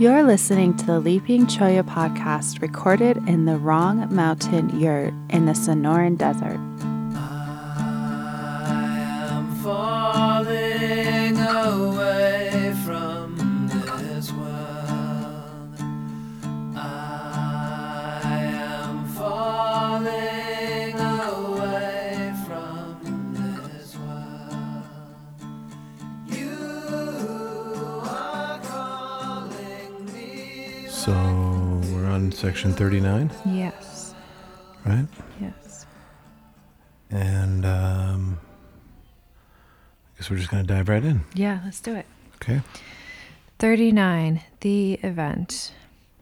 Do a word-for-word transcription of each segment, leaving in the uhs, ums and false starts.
You're listening to the Leaping Cholla podcast, recorded in the Wrong Mountain Yurt in the Sonoran Desert. I am falling away from this world. I am falling away from this world. You are calling me. So we're on section thirty-nine, Yes. right? Yes. And um, I guess we're just going to dive right in. Yeah, let's do it. Okay. thirty-nine. The event.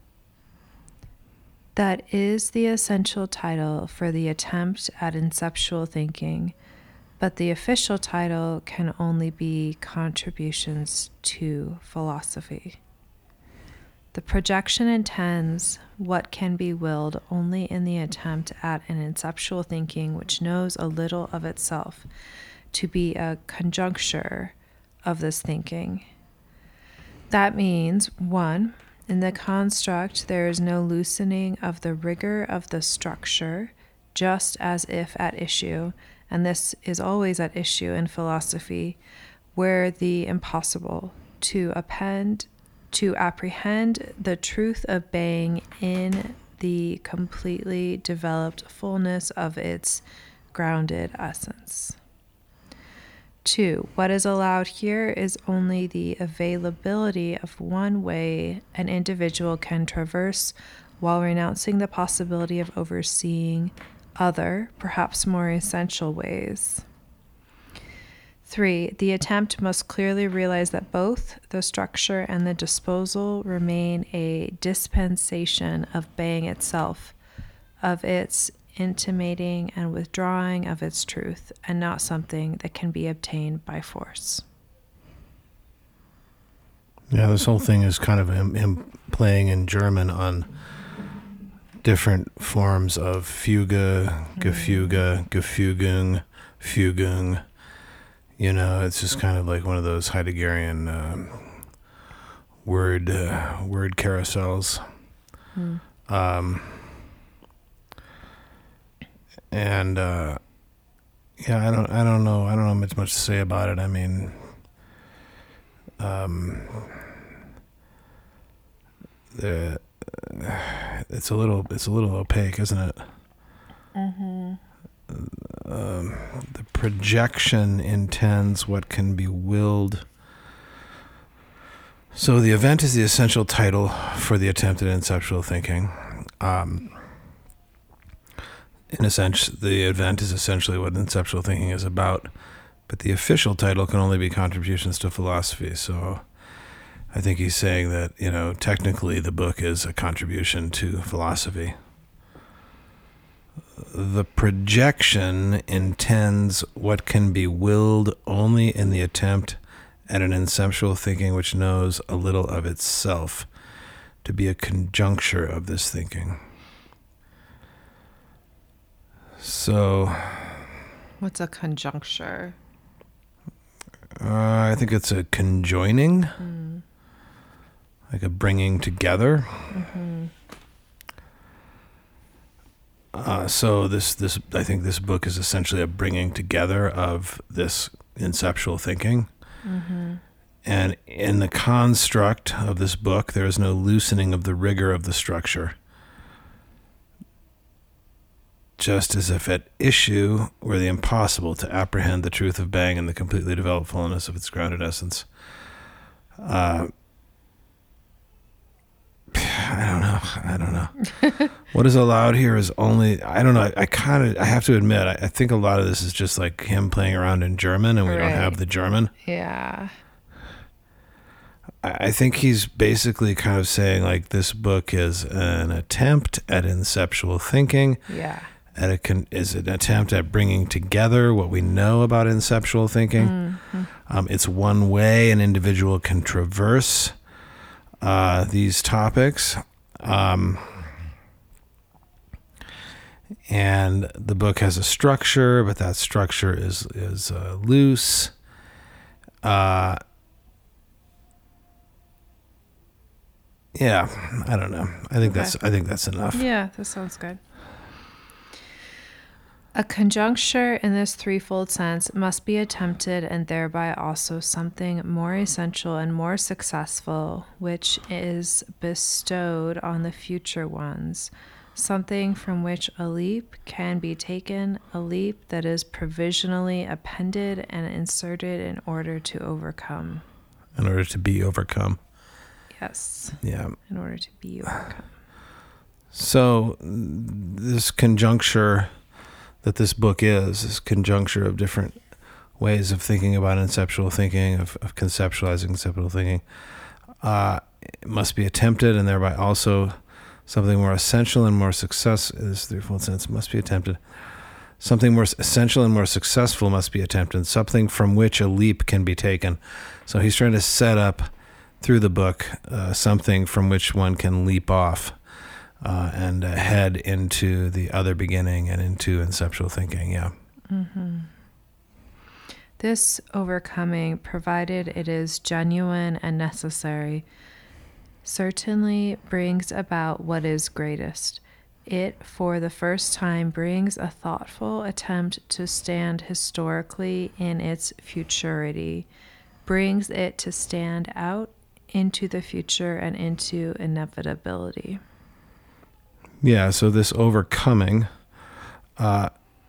That is the essential title for the attempt at inceptual thinking, but the official title can only be Contributions to Philosophy. The projection intends what can be willed only in the attempt at an inceptual thinking which knows a little of itself, to be a conjuncture of this thinking. That means, one, in the construct there is no loosening of the rigor of the structure, just as if at issue, and this is always at issue in philosophy, where the impossible, to append to apprehend the truth of being in the completely developed fullness of its grounded essence. Two, what is allowed here is only the availability of one way an individual can traverse while renouncing the possibility of overseeing other, perhaps more essential ways. Three, the attempt must clearly realize that both the structure and the disposal remain a dispensation of being itself, of its intimating and withdrawing of its truth, and not something that can be obtained by force. Yeah, this whole thing is kind of him, him playing in German on different forms of Fuge, Gefüge, Gefügung, Fügung. You know, it's just kind of like one of those Heideggerian um, word uh, word carousels. Hmm. Um, and uh, yeah, I don't, I don't know, I don't know much much to say about it. I mean, um, the uh, it's a little, it's a little opaque, isn't it? Mm-hmm. Um, the projection intends what can be willed. So the event is the essential title for the attempt at inceptual thinking. Um, in a sense, the event is essentially what inceptual thinking is about, but the official title can only be Contributions to Philosophy. So I think he's saying that, you know, technically the book is a contribution to philosophy. The projection intends what can be willed only in the attempt at an inceptual thinking which knows a little of itself, to be a conjuncture of this thinking. So, What's a conjuncture? uh, I think it's a conjoining, Mm. like a bringing together. Mm-hmm. Uh, so this, this, I think this book is essentially a bringing together of this inceptual thinking. Mm-hmm. And in the construct of this book, there is no loosening of the rigor of the structure. Just as if at issue were the impossible to apprehend the truth of being in the completely developed fullness of its grounded essence. Uh, I don't know. I don't know. What is allowed here is only, I don't know. I, I kind of, I have to admit, I, I think a lot of this is just like him playing around in German, and we Right. don't have the German. Yeah. I, I think he's basically kind of saying like this book is an attempt at inceptual thinking. Yeah. At a con, is an attempt at bringing together what we know about inceptual thinking. Mm-hmm. Um, it's one way an individual can traverse uh, these topics. Um, and the book has a structure, but that structure is is uh, loose. Uh, Yeah, I don't know. I think Okay. that's I think that's enough. Yeah, that sounds good. A conjuncture in this threefold sense must be attempted, and thereby also something more essential and more successful, which is bestowed on the future ones, something from which a leap can be taken, a leap that is provisionally appended and inserted in order to overcome. In order to be overcome. Yes, Yeah. in order to be overcome. So this conjuncture that this book is, this conjuncture of different ways of thinking about inceptual thinking, of, of conceptualizing conceptual thinking, uh, it must be attempted, and thereby also something more essential and more success, this threefold sense must be attempted. Something more essential and more successful must be attempted, something from which a leap can be taken. So he's trying to set up through the book uh, something from which one can leap off uh, and uh, head into the other beginning and into inceptual thinking. Yeah. Mm-hmm. This overcoming, provided it is genuine and necessary, certainly brings about what is greatest. It, for the first time, brings a thoughtful attempt to stand historically in its futurity, brings it to stand out into the future and into inevitability. Yeah, so this overcoming, uh,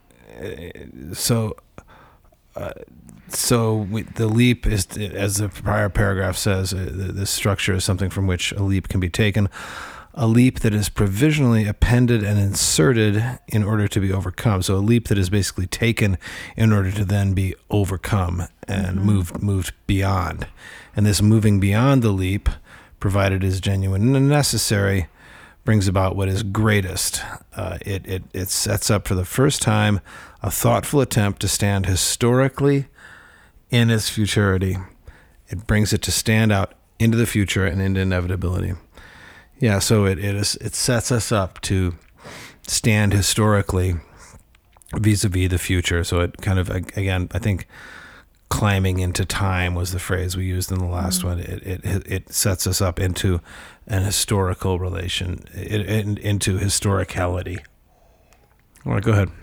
so uh, so we, the leap is, as the prior paragraph says, uh, this structure is something from which a leap can be taken, a leap that is provisionally appended and inserted in order to be overcome. So a leap that is basically taken in order to then be overcome and mm-hmm. moved moved beyond. And this moving beyond the leap, provided it is genuine and necessary, brings about what is greatest. Uh, it, it, it sets up for the first time a thoughtful attempt to stand historically in its futurity. It brings it to stand out into the future and into inevitability. Yeah, so it it, is, it sets us up to stand historically vis-a-vis the future. So it kind of, again, I think climbing into time was the phrase we used in the last mm-hmm. one. It, it it sets us up into an historical relation, it, it, into historicality. All right, go ahead.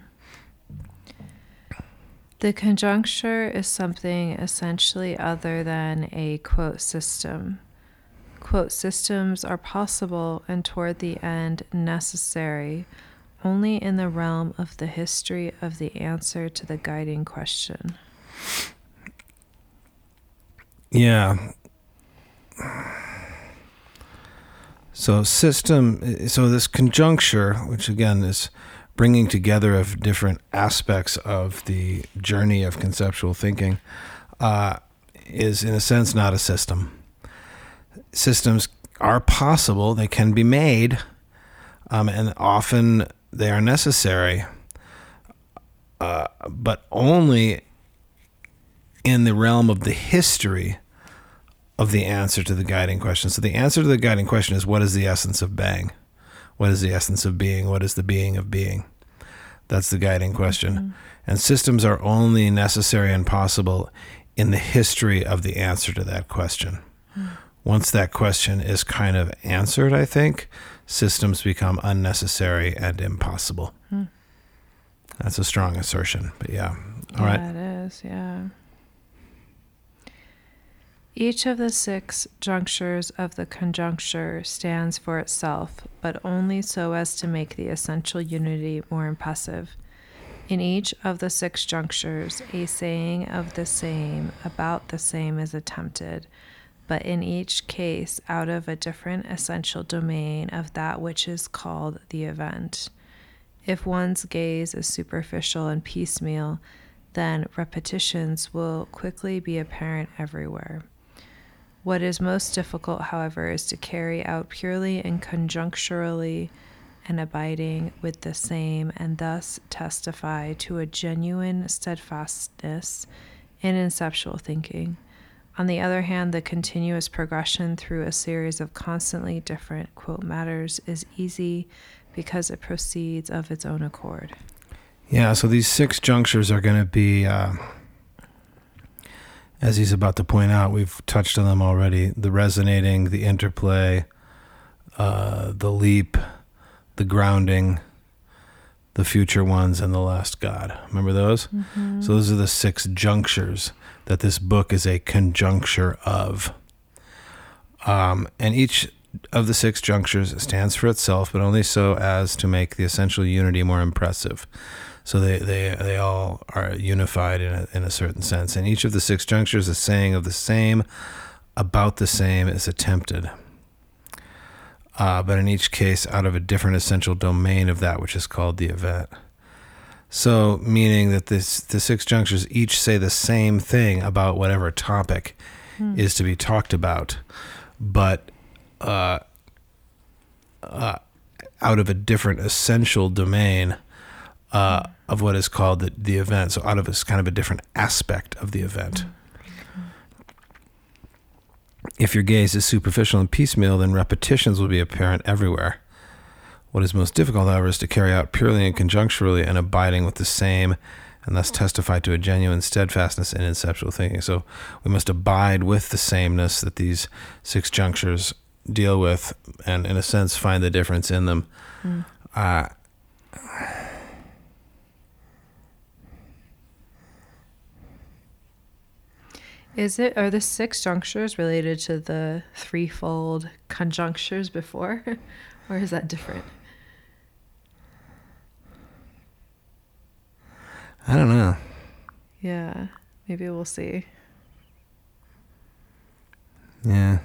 The conjuncture is something essentially other than a quote system. Quote systems are possible and toward the end necessary only in the realm of the history of the answer to the guiding question. Yeah. So system, so this conjuncture, which again is bringing together of different aspects of the journey of conceptual thinking, uh, is in a sense not a system. Systems are possible, they can be made, um, and often they are necessary, uh, but only in the realm of the history of the answer to the guiding question. So the answer to the guiding question is, what is the essence of Bang? What is the essence of being? What is the being of being? That's the guiding question. Mm-hmm. And systems are only necessary and possible in the history of the answer to that question. Mm-hmm. Once that question is kind of answered, I think, systems become unnecessary and impossible. Mm-hmm. That's a strong assertion, but yeah. All yeah, right. Yeah, it is, yeah. Each of the six junctures of the conjuncture stands for itself, but only so as to make the essential unity more impressive. In each of the six junctures, a saying of the same, about the same is attempted, but in each case out of a different essential domain of that which is called the event. If one's gaze is superficial and piecemeal, then repetitions will quickly be apparent everywhere. What is most difficult, however, is to carry out purely and conjuncturally and abiding with the same, and thus testify to a genuine steadfastness in inceptual thinking. On the other hand, the continuous progression through a series of constantly different, quote, matters is easy because it proceeds of its own accord. Yeah, so these six junctures are going to be... Uh As he's about to point out, we've touched on them already, the resonating, the interplay, uh, the leap, the grounding, the future ones, and the last God. Remember those? Mm-hmm. So those are the six junctures that this book is a conjuncture of. Um, and each of the six junctures stands for itself, but only so as to make the essential unity more impressive. So they, they, they all are unified in a, in a certain sense. And each of the six junctures is saying of the same, about the same is attempted. Uh, but in each case, out of a different essential domain of that which is called the event. So, meaning that this the six junctures each say the same thing about whatever topic hmm. is to be talked about, but uh, uh, out of a different essential domain uh, hmm. of what is called the, the event. So, out of a kind of a different aspect of the event. Hmm. If your gaze is superficial and piecemeal, then repetitions will be apparent everywhere. What is most difficult, however, is to carry out purely and conjuncturally and abiding with the same, and thus testify to a genuine steadfastness in inceptual thinking. So we must abide with the sameness that these six junctures deal with, and in a sense find the difference in them. Mm. Uh, Is it, are the six junctures related to the threefold conjunctures before, or is that different? I don't know. Yeah, maybe we'll see. Yeah.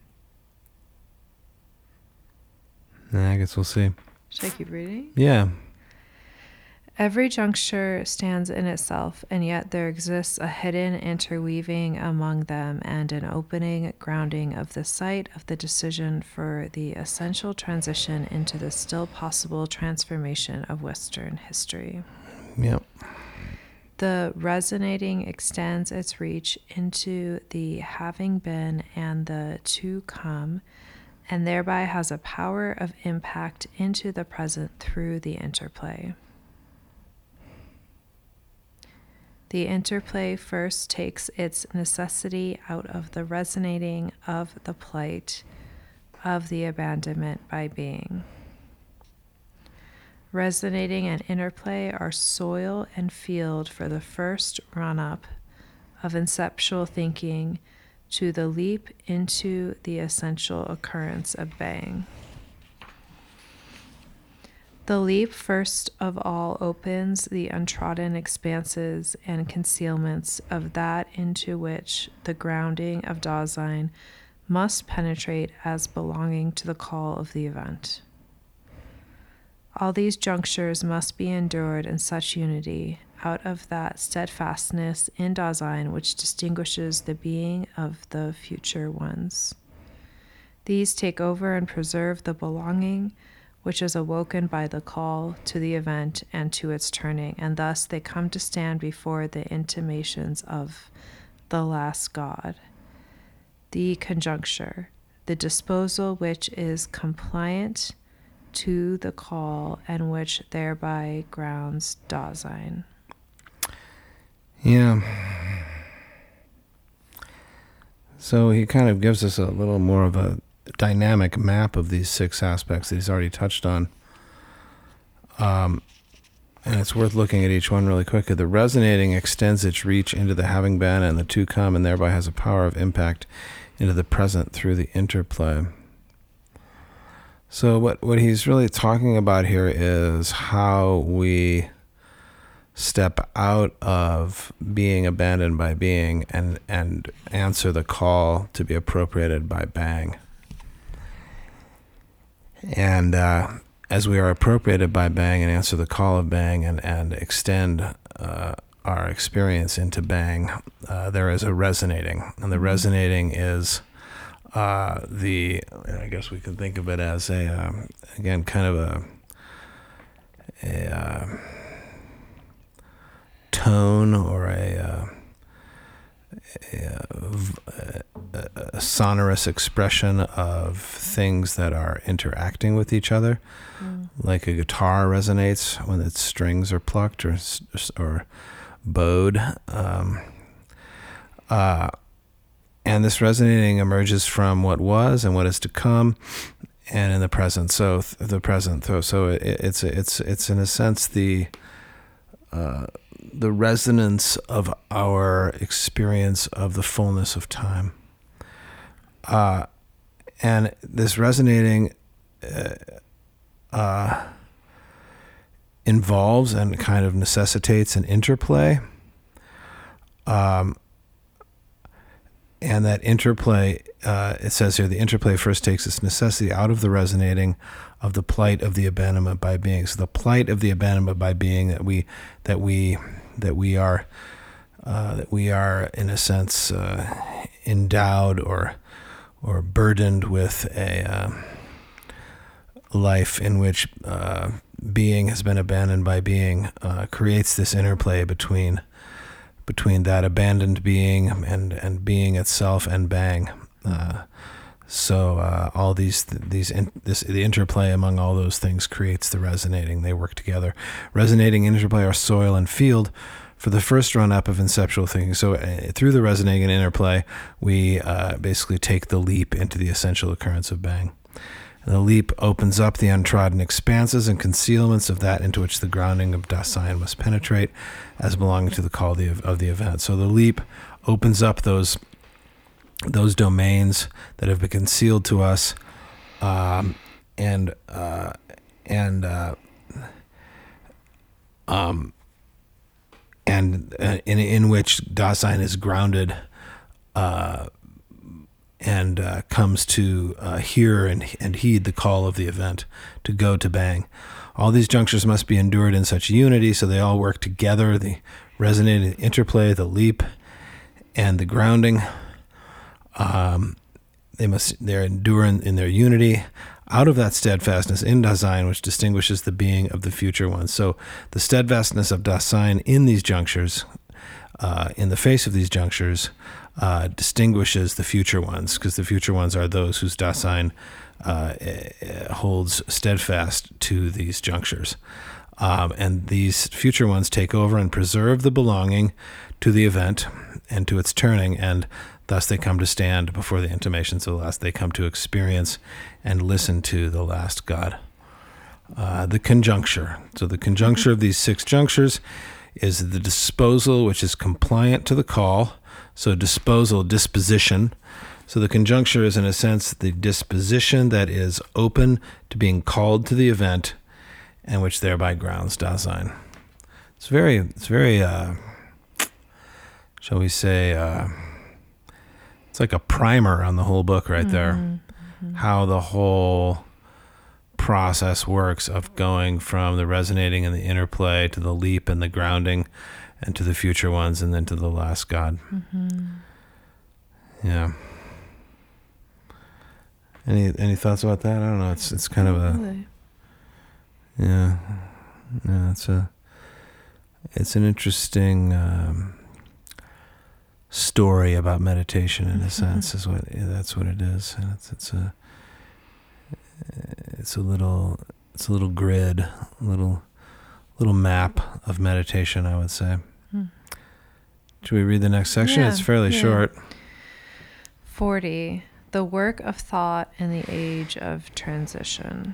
Yeah, I guess we'll see. Should I keep reading? Yeah. Every juncture stands in itself, and yet there exists a hidden interweaving among them and an opening grounding of the site of the decision for the essential transition into the still possible transformation of Western history. Yep. The resonating extends its reach into the having been and the to come, and thereby has a power of impact into the present through the interplay. The interplay first takes its necessity out of the resonating of the plight of the abandonment by being. Resonating and interplay are soil and field for the first run-up of inceptual thinking to the leap into the essential occurrence of bang. The leap first of all opens the untrodden expanses and concealments of that into which the grounding of Dasein must penetrate as belonging to the call of the event. All these junctures must be endured in such unity, out of that steadfastness in Dasein which distinguishes the being of the future ones. These take over and preserve the belonging which is awoken by the call to the event and to its turning, and thus they come to stand before the intimations of the last God, the conjuncture, the disposal which is compliant to the call and which thereby grounds Dasein. Yeah. So he kind of gives us a little more of a dynamic map of these six aspects that he's already touched on. Um, and it's worth looking at each one really quickly. The resonating extends its reach into the having been and the to come, and thereby has a power of impact into the present through the interplay. So what, what he's really talking about here is how we step out of being abandoned by being and, and answer the call to be appropriated by bang. And uh, as we are appropriated by bang and answer the call of bang and, and extend uh, our experience into bang, uh, there is a resonating. And the resonating is uh, the, I guess we can think of it as a, um, again, kind of a, a uh, tone or a, uh, a, a, a sonorous expression of things that are interacting with each other, mm. like a guitar resonates when its strings are plucked or or bowed. Um, uh, and this resonating emerges from what was and what is to come, and in the present. So th- the present. So, so it, it's it's it's in a sense the uh, the resonance of our experience of the fullness of time. Uh, and this resonating uh, uh, involves and kind of necessitates an interplay. Um, and that interplay, uh, it says here, the interplay first takes its necessity out of the resonating of the plight of the abandonment by being. So the plight of the abandonment by being that we, that we, that we are, uh, that we are in a sense uh, endowed or or burdened with a uh, life in which uh, being has been abandoned by being, uh, creates this interplay between between that abandoned being and, and being itself and bang. Uh, so uh, all these these in, this the interplay among all those things creates the resonating. They work together. Resonating interplay are soil and field for the first run-up of inceptual thinking. So uh, through the resonating and interplay, we uh, basically take the leap into the essential occurrence of bang. And the leap opens up the untrodden expanses and concealments of that into which the grounding of Dasein must penetrate as belonging to the call of the, of the event. So the leap opens up those those domains that have been concealed to us, um, and uh, and uh, um. and uh, in in which Dasein is grounded uh, and uh, comes to uh, hear and and heed the call of the event to go to bang. All these junctures must be endured in such unity, so they all work together, the resonating interplay, the leap, and the grounding. Um, they must they're enduring in their unity, out of that steadfastness in Dasein, which distinguishes the being of the future ones. So the steadfastness of Dasein in these junctures, uh, in the face of these junctures, uh, distinguishes the future ones, because the future ones are those whose Dasein uh, holds steadfast to these junctures. Um, and these future ones take over and preserve the belonging to the event and to its turning, and thus they come to stand before the intimations of the last. They come to experience and listen to the last God. Uh, the conjuncture. So the conjuncture of these six junctures is the disposal, which is compliant to the call. So disposal, disposition. So the conjuncture is, in a sense, the disposition that is open to being called to the event, and which thereby grounds Dasein. It's very, it's very, uh, shall we say, uh, it's like a primer on the whole book right there. Mm-hmm. How the whole process works of going from the resonating and the interplay to the leap and the grounding and to the future ones and then to the last God. Mm-hmm. Yeah. Any any thoughts about that? I don't know. It's it's kind of a really? yeah yeah it's a it's an interesting um, story about meditation in a sense. Is what that's what it is. And it's it's a it's a little it's a little grid, a little little map of meditation, I would say. Hmm. Should we read the next section? Yeah, it's fairly yeah. short. forty. The work of thought in the age of transition.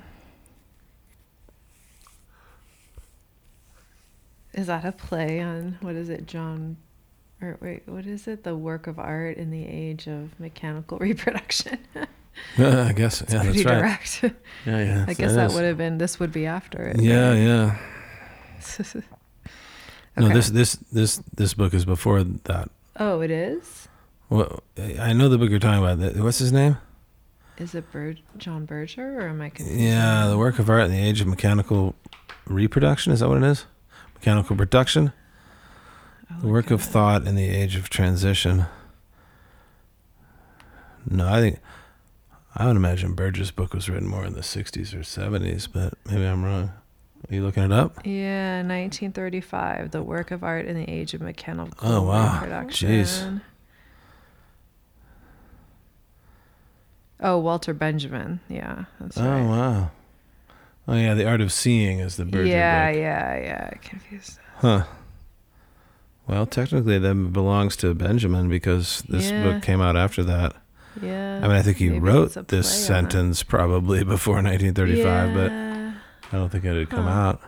Is that a play on, what is it, John, or wait, what is it? The work of art in the age of mechanical reproduction. Yeah, I guess. It's yeah, pretty that's right. direct. Yeah, yeah. I guess that that is. would have been, this would be after it. Yeah, right? yeah. Okay. No, this this this this book is before that. Oh, it is? Well, I know the book you're talking about. What's his name? Is it Ber- John Berger, or am I confused? Yeah, the work of art in the age of mechanical reproduction. Is that what it is? Mechanical production. The work of thought in the age of transition. No, I think I would imagine Berger's book was written more in the sixties or seventies, but maybe I'm wrong. Are you looking it up? Yeah, nineteen thirty-five. The work of art in the age of mechanical Oh, wow. reproduction. Jeez. Oh, Walter Benjamin. Yeah, that's Oh, right. wow. Oh, yeah, The Art of Seeing is the Berger yeah, book. yeah, yeah. Confused. Huh. Well, technically that belongs to Benjamin because this Yeah. book came out after that. Yeah. I mean, I think he maybe wrote it's a this play on that. sentence probably before nineteen thirty-five, but Yeah. I don't think it had come Huh. out.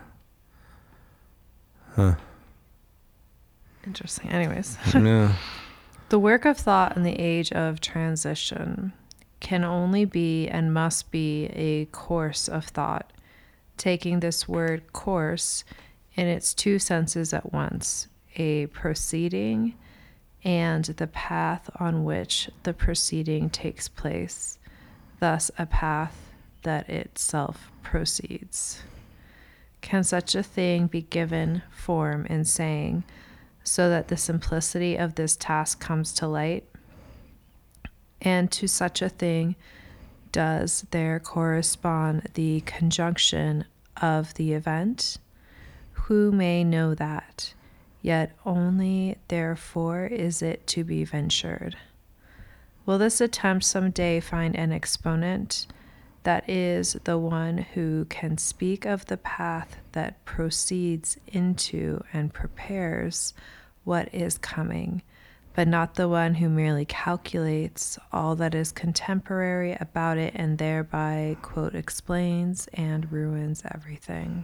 Huh. Interesting. Anyways. Yeah. The work of thought in the age of transition can only be and must be a course of thought, taking this word course in its two senses at once, a proceeding and the path on which the proceeding takes place, thus a path that itself proceeds. Can such a thing be given form in saying, so that the simplicity of this task comes to light? And to such a thing does there correspond the conjunction of the event? Who may know that? Yet only therefore is it to be ventured. Will this attempt some day find an exponent? That is the one who can speak of the path that proceeds into and prepares what is coming, but not the one who merely calculates all that is contemporary about it and thereby, quote, explains and ruins everything.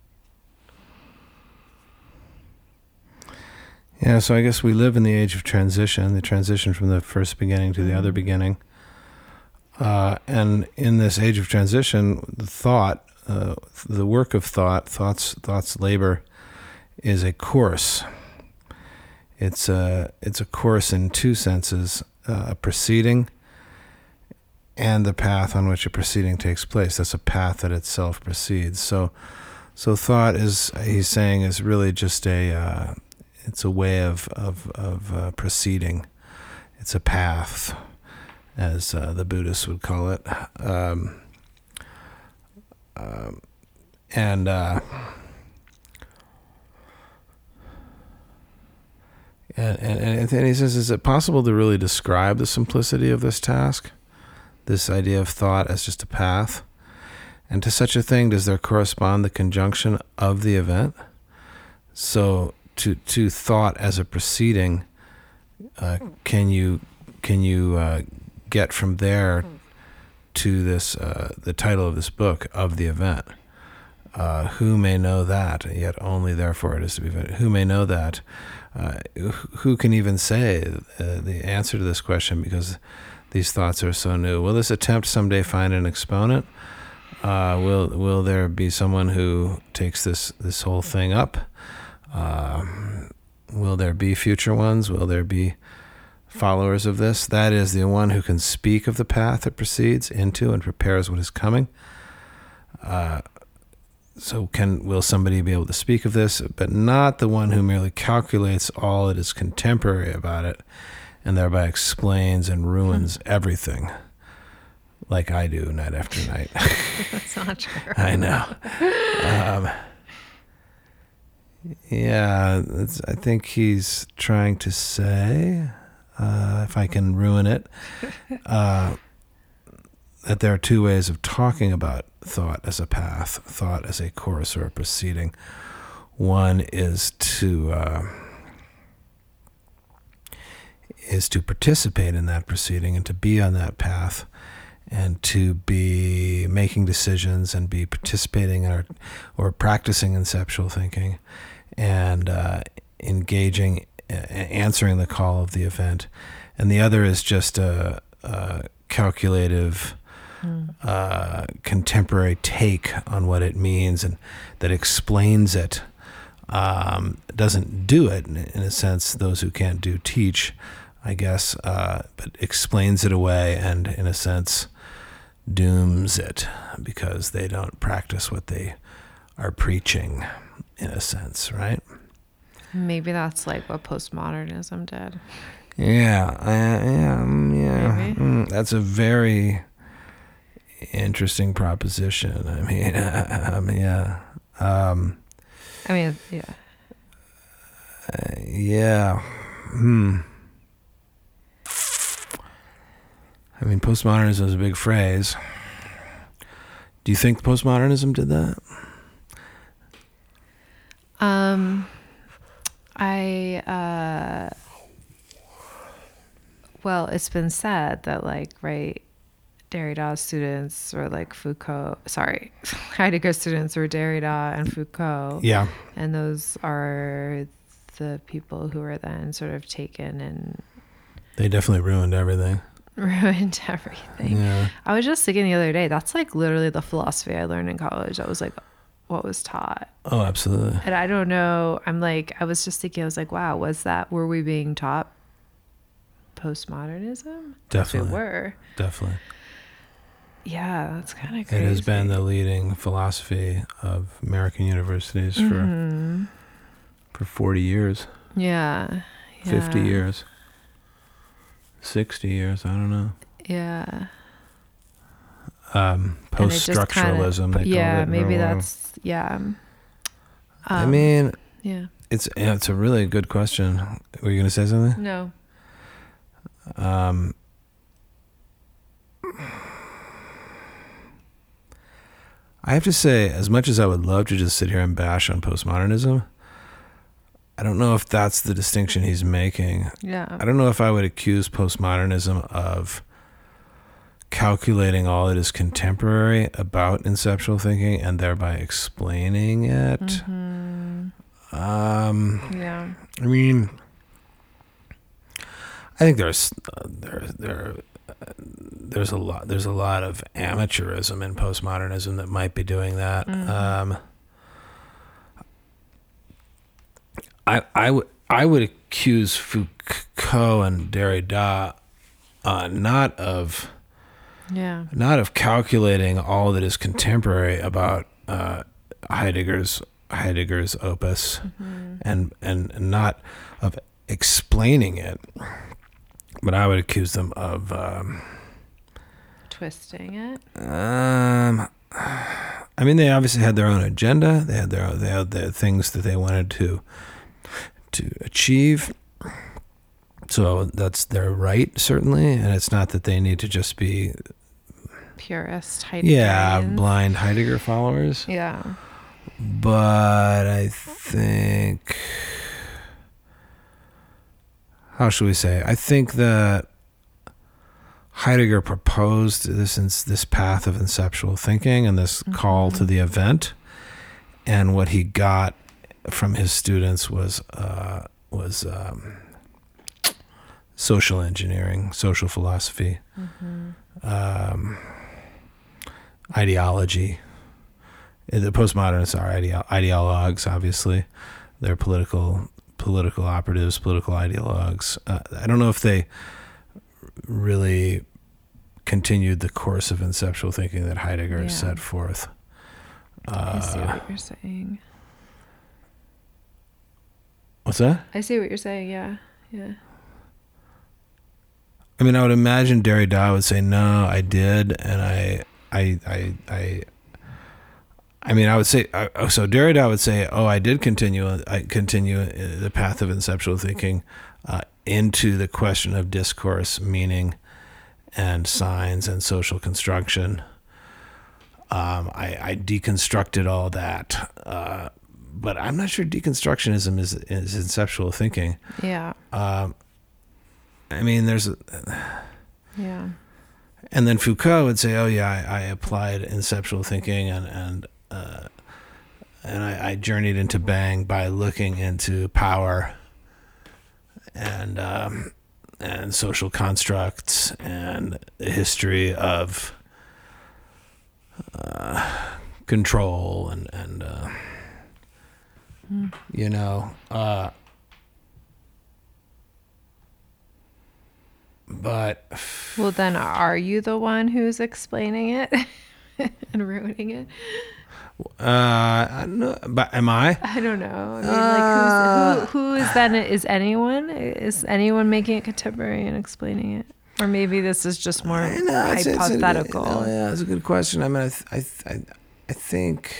Yeah, so I guess we live in the age of transition, the transition from the first beginning to the other beginning. Uh, and in this age of transition, the thought, uh, the work of thought, thoughts, thoughts labor, is a course. It's a, it's a course in two senses, uh, a proceeding and the path on which a proceeding takes place. That's a path that itself proceeds. So, so thought is, he's saying, is really just a, uh, it's a way of, of, of uh, proceeding. It's a path, as uh, the Buddhists would call it. Um, um, and uh, and, and, and he says, is it possible to really describe the simplicity of this task? This idea of thought as just a path? And to such a thing, does there correspond the conjunction of the event? So to to thought as a proceeding, uh, can you can you uh, get from there to this uh, the title of this book, of the event? Uh, who may know that? Yet only therefore it is to be ventured. Who may know that? Uh, who can even say uh, the answer to this question, because these thoughts are so new? Will this attempt someday find an exponent? Uh, will will there be someone who takes this this whole thing up? Uh, will there be future ones? Will there be followers of this? That is, the one who can speak of the path that proceeds into and prepares what is coming. Uh, so can will somebody be able to speak of this, but not the one who merely calculates all that is contemporary about it and thereby explains and ruins everything, like I do night after night. That's not true. I know. Um, yeah, it's, I think he's trying to say, uh, if I can ruin it, uh, that there are two ways of talking about thought as a path, thought as a course or a proceeding. One is to uh, is to participate in that proceeding and to be on that path, and to be making decisions and be participating in our, or practicing conceptual thinking, and uh, engaging, uh, answering the call of the event. And the other is just a, a calculative, mm. uh, contemporary take on what it means, and that explains it. Um, doesn't do it, in, in a sense. Those who can't do teach, I guess, uh, but explains it away, and in a sense dooms it, because they don't practice what they are preaching, in a sense, right? Maybe that's like what postmodernism did. Yeah, uh, yeah, um, yeah. Mm, that's a very interesting proposition. I mean, I mean yeah. Um, I mean, yeah. Uh, yeah. Hmm. I mean, postmodernism is a big phrase. Do you think postmodernism did that? Um, I, uh, Well, it's been said that, like, right, Derrida students or like Foucault, sorry, Heidegger students were Derrida and Foucault. Yeah. And those are the people who were then sort of taken and They definitely ruined everything. ruined everything. Yeah. I was just thinking the other day, that's like literally the philosophy I learned in college. That was like what was taught. Oh, absolutely. And I don't know, I'm like, I was just thinking, I was like, wow, was that, were we being taught postmodernism? Definitely. We were. Definitely. Yeah, that's kind of It crazy. has been the leading philosophy of American universities for Mm-hmm. for forty years, Yeah. yeah. fifty years, sixty years, I don't know. Yeah. Um, And it just post-structuralism, kinda- they call yeah, it. maybe or- that's, yeah. Um, I mean, yeah. it's yeah, it's a really good question. Were you going to say something? No. Um, I have to say, as much as I would love to just sit here and bash on postmodernism, I don't know if that's the distinction he's making. Yeah. I don't know if I would accuse postmodernism of calculating all that is contemporary about conceptual thinking and thereby explaining it. Mm-hmm. Um, Yeah. I mean, I think there's uh, there there uh, there's a lot there's a lot of amateurism in postmodernism that might be doing that. Mm. Um, I I would I would accuse Foucault and Derrida uh, not of Yeah. not of calculating all that is contemporary about uh, Heidegger's Heidegger's opus, Mm-hmm. and and not of explaining it, but I would accuse them of um, Twisting it. um, I mean, they obviously had their own agenda. They had their they had their things that they wanted to to achieve. So that's their right, certainly, and it's not that they need to just be Purist yeah Heideggerians. blind Heidegger followers. Yeah. But I think, how should we say? I think that Heidegger proposed this this path of conceptual thinking and this call to the event, and what he got from his students was uh, was um, social engineering, social philosophy, Mm-hmm. um, ideology. The postmodernists are ideo- ideologues, obviously. They're political political operatives, political ideologues. Uh, I don't know if they really continued the course of conceptual thinking that Heidegger Yeah. set forth. I see Uh, what you're saying. what's that? I see what you're saying. Yeah. Yeah. I mean, I would imagine Derrida would say, "No, I did," and I, I, I, I. I mean, I would say, uh, so Derrida would say, "Oh, I did continue. I continue the path of conceptual thinking uh, into the question of discourse, meaning, and signs and social construction. Um, I, I deconstructed all that, uh, but I'm not sure deconstructionism is is conceptual thinking. Yeah. Um, I mean, there's a." Yeah. And then Foucault would say, "Oh yeah, I, I applied conceptual thinking, and and uh, and I, I journeyed into Bang by looking into power and um, and social constructs and the history of uh, control and and uh, Mm. you know." Uh, But Well, then are you the one who's explaining it and ruining it? uh, no, but am I? I don't know. I mean, Uh, like, who's, who, who is then? Is anyone? Is anyone making it contemporary and explaining it? Or maybe this is just more I know, it's- it's a- hypothetical. no, yeah, it's a good question. I mean, I, th- I, th- I, I think,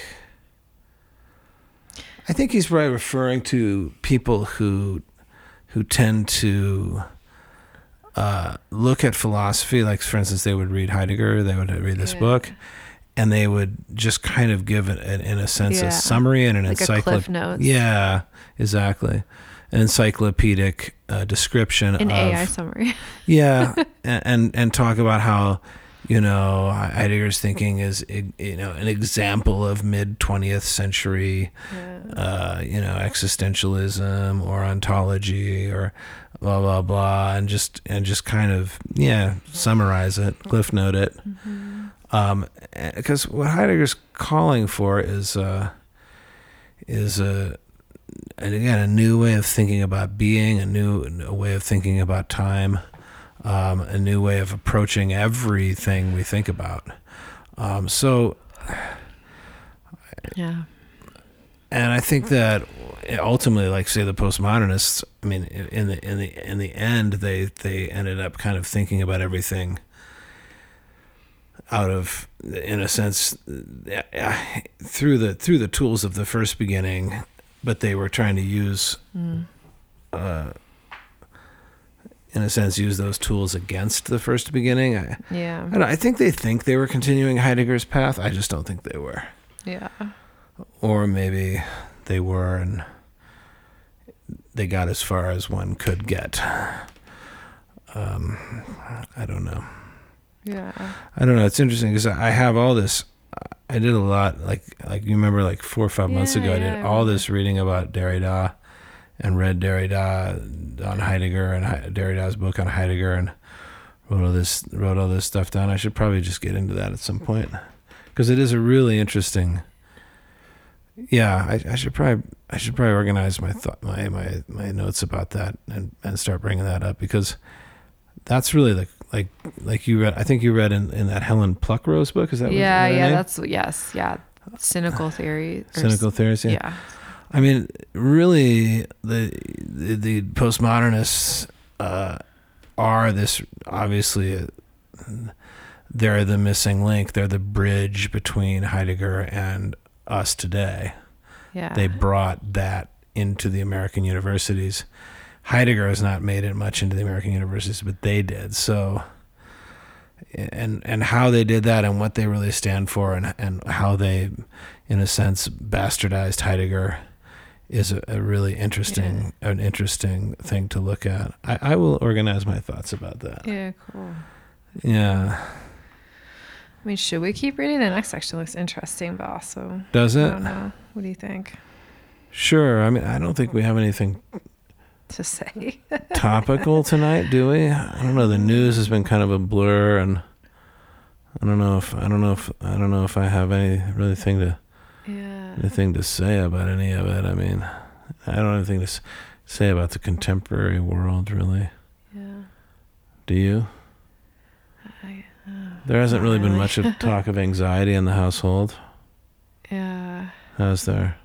I think he's probably referring to people who, who tend to uh, look at philosophy. Like, for instance, they would read Heidegger. They would read this Yeah. book, and they would just kind of give it, in a sense, Yeah. a summary and an Like a encyclopedia. Cliff Notes. Yeah, exactly. an encyclopedic uh, description An of A I summary. yeah, and, and and talk about how, you know, Heidegger's thinking is, you know, an example of mid twentieth century, Yeah. uh, you know, existentialism or ontology or blah blah blah, and just and just kind of yeah summarize it, cliff note it, Mm-hmm. um, because what Heidegger's calling for is uh, is a and again a new way of thinking about being, a new a way of thinking about time. Um, a new way of approaching everything we think about. Um, so, Yeah. and I think that ultimately, like say the postmodernists, I mean, in the in the in the end, they they ended up kind of thinking about everything out of, in a sense, through the through the tools of the first beginning, but they were trying to use. Mm. Uh, in a sense, use those tools against the first beginning. I, Yeah. I, don't know, I think they think they were continuing Heidegger's path. I just don't think they were. Yeah. Or maybe they were and they got as far as one could get. Um, I don't know. Yeah. I don't know. It's interesting because I have all this. I did a lot, like like you remember, like four or five months Yeah, ago, I yeah, did I all remember. this reading about Derrida and read Derrida on Heidegger and He- Derrida's book on Heidegger and wrote all this wrote all this stuff down. I should probably just get into that at some point because it is a really interesting. Yeah, I, I should probably I should probably organize my thought my, my my notes about that and, and start bringing that up because that's really the like like you read. I think you read in, in that Helen Pluckrose book. Is that what- Yeah. what her Yeah. name? That's yes. Yeah. Cynical theory. or Cynical s- theories. Yeah. Yeah. I mean, really, the the, the postmodernists uh, are this obviously. Uh, they're the missing link. They're the bridge between Heidegger and us today. Yeah. They brought that into the American universities. Heidegger has not made it much into the American universities, but they did. So, and and how they did that and what they really stand for and and how they, in a sense, bastardized Heidegger is a, a really interesting an interesting thing to look at. I, I will organize my thoughts about that. Yeah. Cool. Yeah. I mean, should we keep reading? The next section looks interesting, but also Does I it? don't know. What do you think? Sure. I mean, I don't think we have anything To say. topical tonight, do we? I don't know. The news has been kind of a blur, and I don't know if I don't know if I don't know if I have any really thing to Yeah. anything to say about any of it. I mean, I don't have anything to s- say about the contemporary world, really. Yeah. Do you? I, uh, There hasn't not really been really. much of talk of anxiety in the household, yeah. has there?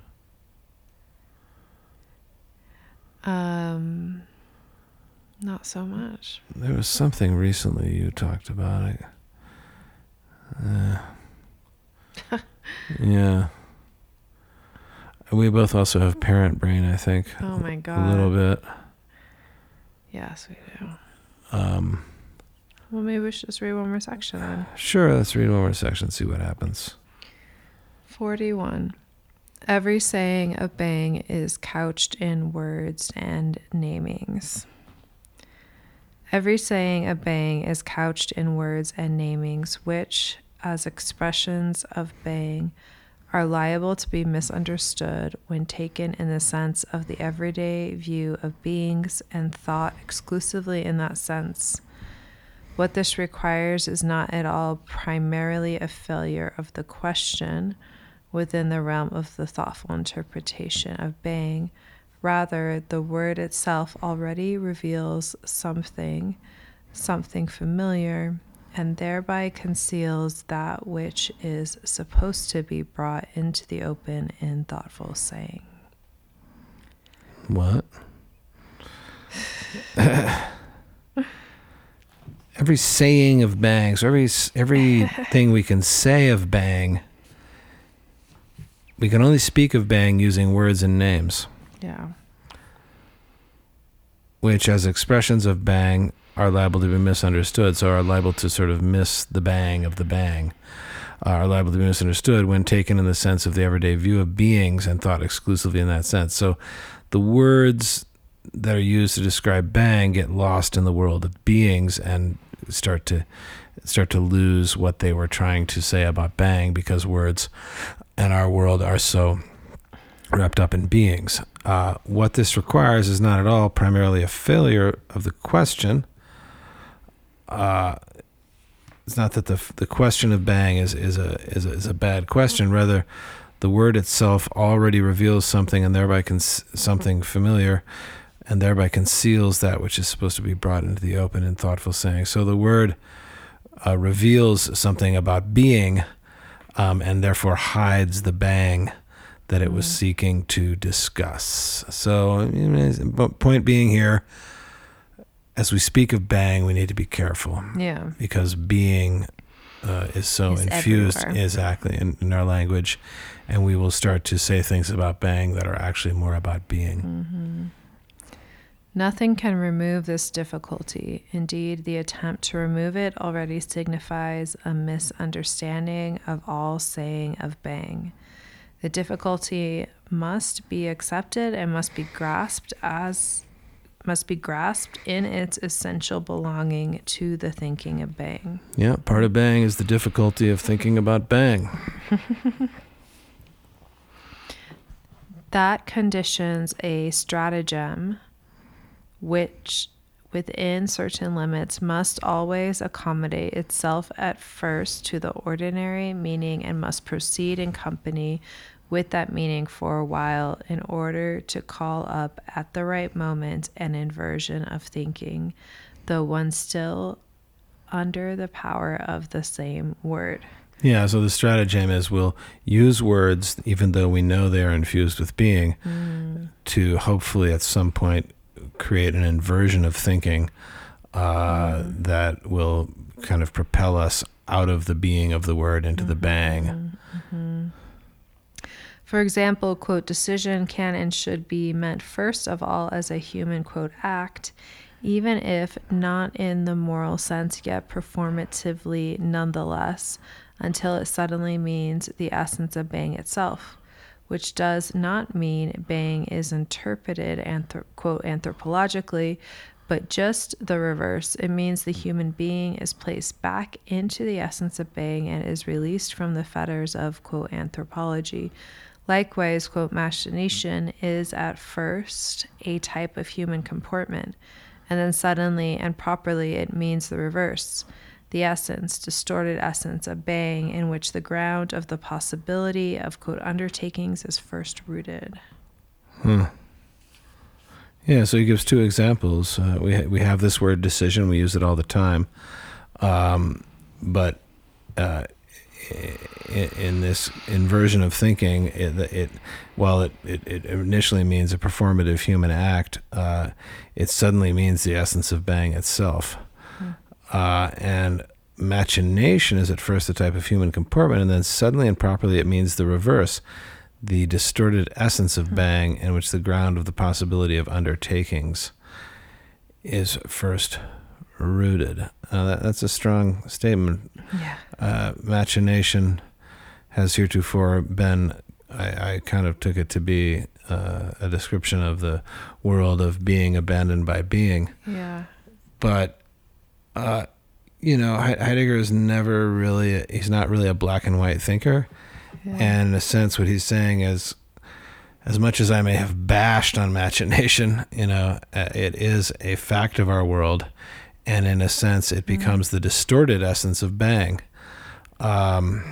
Um. Not so much. There was something recently you talked about. I, uh, yeah. We both also have parent brain, I think. Oh my A god. little bit. Yes, we do. Um, Well, maybe we should just read one more section then. sure, let's read one more section, see what happens. forty-one. Every saying of Bang is couched in words and namings. Every saying of Bang is couched in words and namings, which, as expressions of Bang, are liable to be misunderstood when taken in the sense of the everyday view of beings and thought exclusively in that sense. What this requires is not at all primarily a failure of the question within the realm of the thoughtful interpretation of Bang. Rather, the word itself already reveals something, something familiar, and thereby conceals that which is supposed to be brought into the open in thoughtful saying. What? Every saying of Bang, so every everything we can say of Bang, we can only speak of Bang using words and names, Yeah. which as expressions of Bang are liable to be misunderstood, so are liable to sort of miss the bang of the bang, are liable to be misunderstood when taken in the sense of the everyday view of beings and thought exclusively in that sense. So the words that are used to describe bang get lost in the world of beings and start to start to lose what they were trying to say about bang, because words and our world are so wrapped up in beings. Uh, what this requires is not at all primarily a failure of the question. Uh, it's not that the the question of bang is is a is a, is a bad question. Rather, the word itself already reveals something, and thereby con- something familiar, and thereby conceals that which is supposed to be brought into the open in thoughtful saying. So the word uh, reveals something about being, um, and therefore hides the bang that it was seeking to discuss. So, you know, point being here, as we speak of bang, we need to be careful. Yeah. Because being uh, is so It's infused everywhere. exactly in, in our language, and we will start to say things about bang that are actually more about being. Mm-hmm. Nothing can remove this difficulty. Indeed, the attempt to remove it already signifies a misunderstanding of all saying of bang. The difficulty must be accepted and must be grasped as must be grasped in its essential belonging to the thinking of bang. Yeah, part of bang is the difficulty of thinking about bang. That conditions a stratagem which, within certain limits, must always accommodate itself at first to the ordinary meaning and must proceed in company with that meaning for a while in order to call up at the right moment an inversion of thinking, though one still under the power of the same word. Yeah, so the stratagem is we'll use words, even though we know they are infused with being, Mm. to hopefully at some point create an inversion of thinking uh, Mm. that will kind of propel us out of the being of the word into the bang. Mm-hmm. For example, quote, decision can and should be meant first of all as a human, quote, act, even if not in the moral sense, yet performatively nonetheless, until it suddenly means the essence of bang itself, which does not mean bang is interpreted, anthrop- quote, anthropologically, but just the reverse. It means the human being is placed back into the essence of bang and is released from the fetters of, quote, anthropology. Likewise, quote, machination is at first a type of human comportment, and then suddenly and properly it means the reverse, the essence, distorted essence of bang, in which the ground of the possibility of, quote, undertakings is first rooted. Hmm. Yeah, so he gives two examples. Uh, we ha- we have this word decision. We use it all the time. Um, but uh, in, in this inversion of thinking, it, it while it, it, it initially means a performative human act, uh, it suddenly means the essence of bang itself. Hmm. Uh, and machination is at first a type of human comportment, and then suddenly and properly it means the reverse, the distorted essence of bang, in which the ground of the possibility of undertakings is first rooted. Uh, that, that's a strong statement. Yeah. Uh, machination has heretofore been, I, I kind of took it to be uh, a description of the world of being abandoned by being. Yeah. But, uh, you know, Heidegger is never really, he's not really a black and white thinker. Yeah. And in a sense, what he's saying is, as much as I may have bashed on machination, you know, uh, it is a fact of our world. And in a sense, it becomes mm. the distorted essence of bang. Um,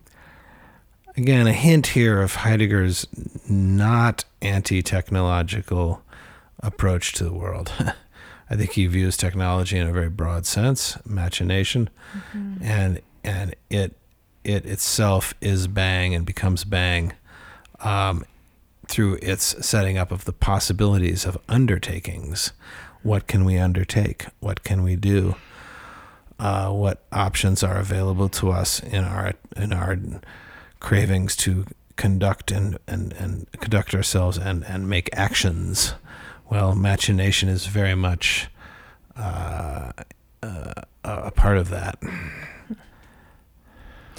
again, a hint here of Heidegger's not anti-technological approach to the world. I think he views technology in a very broad sense, machination, mm-hmm. and and it it itself is bang and becomes bang um, through its setting up of the possibilities of undertakings. What can we undertake? What can we do? Uh, what options are available to us in our in our cravings to conduct and, and, and conduct ourselves and, and make actions? Well, machination is very much uh, uh, a part of that.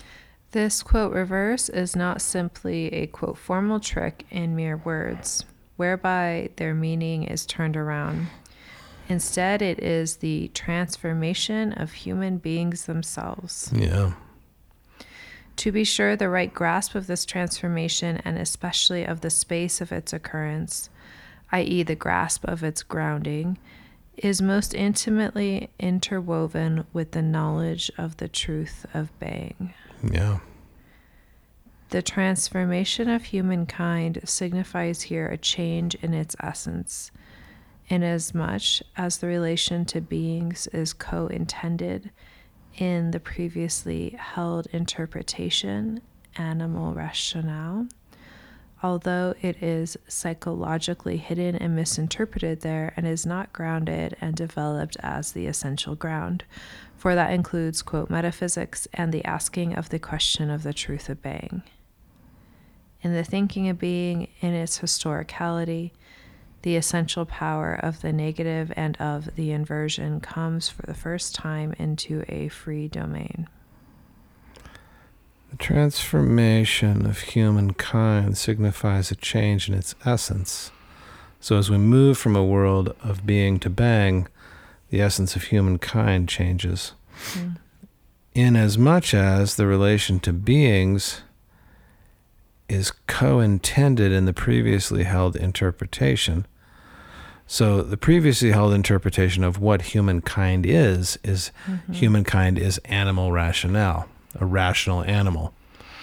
This, quote, reverse is not simply a, quote, formal trick in mere words. whereby their meaning is turned around. Instead, it is the transformation of human beings themselves. Yeah. To be sure, the right grasp of this transformation, and especially of the space of its occurrence, that is the grasp of its grounding, is most intimately interwoven with the knowledge of the truth of being. Yeah. The transformation of humankind signifies here a change in its essence, inasmuch as the relation to beings is co-intended in the previously held interpretation, animal rationale, although it is psychologically hidden and misinterpreted there and is not grounded and developed as the essential ground, for that includes, quote, metaphysics and the asking of the question of the truth of being. In the thinking of being in its historicality, the essential power of the negative and of the inversion comes for the first time into a free domain. The transformation of humankind signifies a change in its essence. So as we move from a world of being to bang, the essence of humankind changes. Mm. Inasmuch as the relation to beings is co-intended in the previously held interpretation. So the previously held interpretation of what humankind is, is mm-hmm. humankind is animal rationale, a rational animal.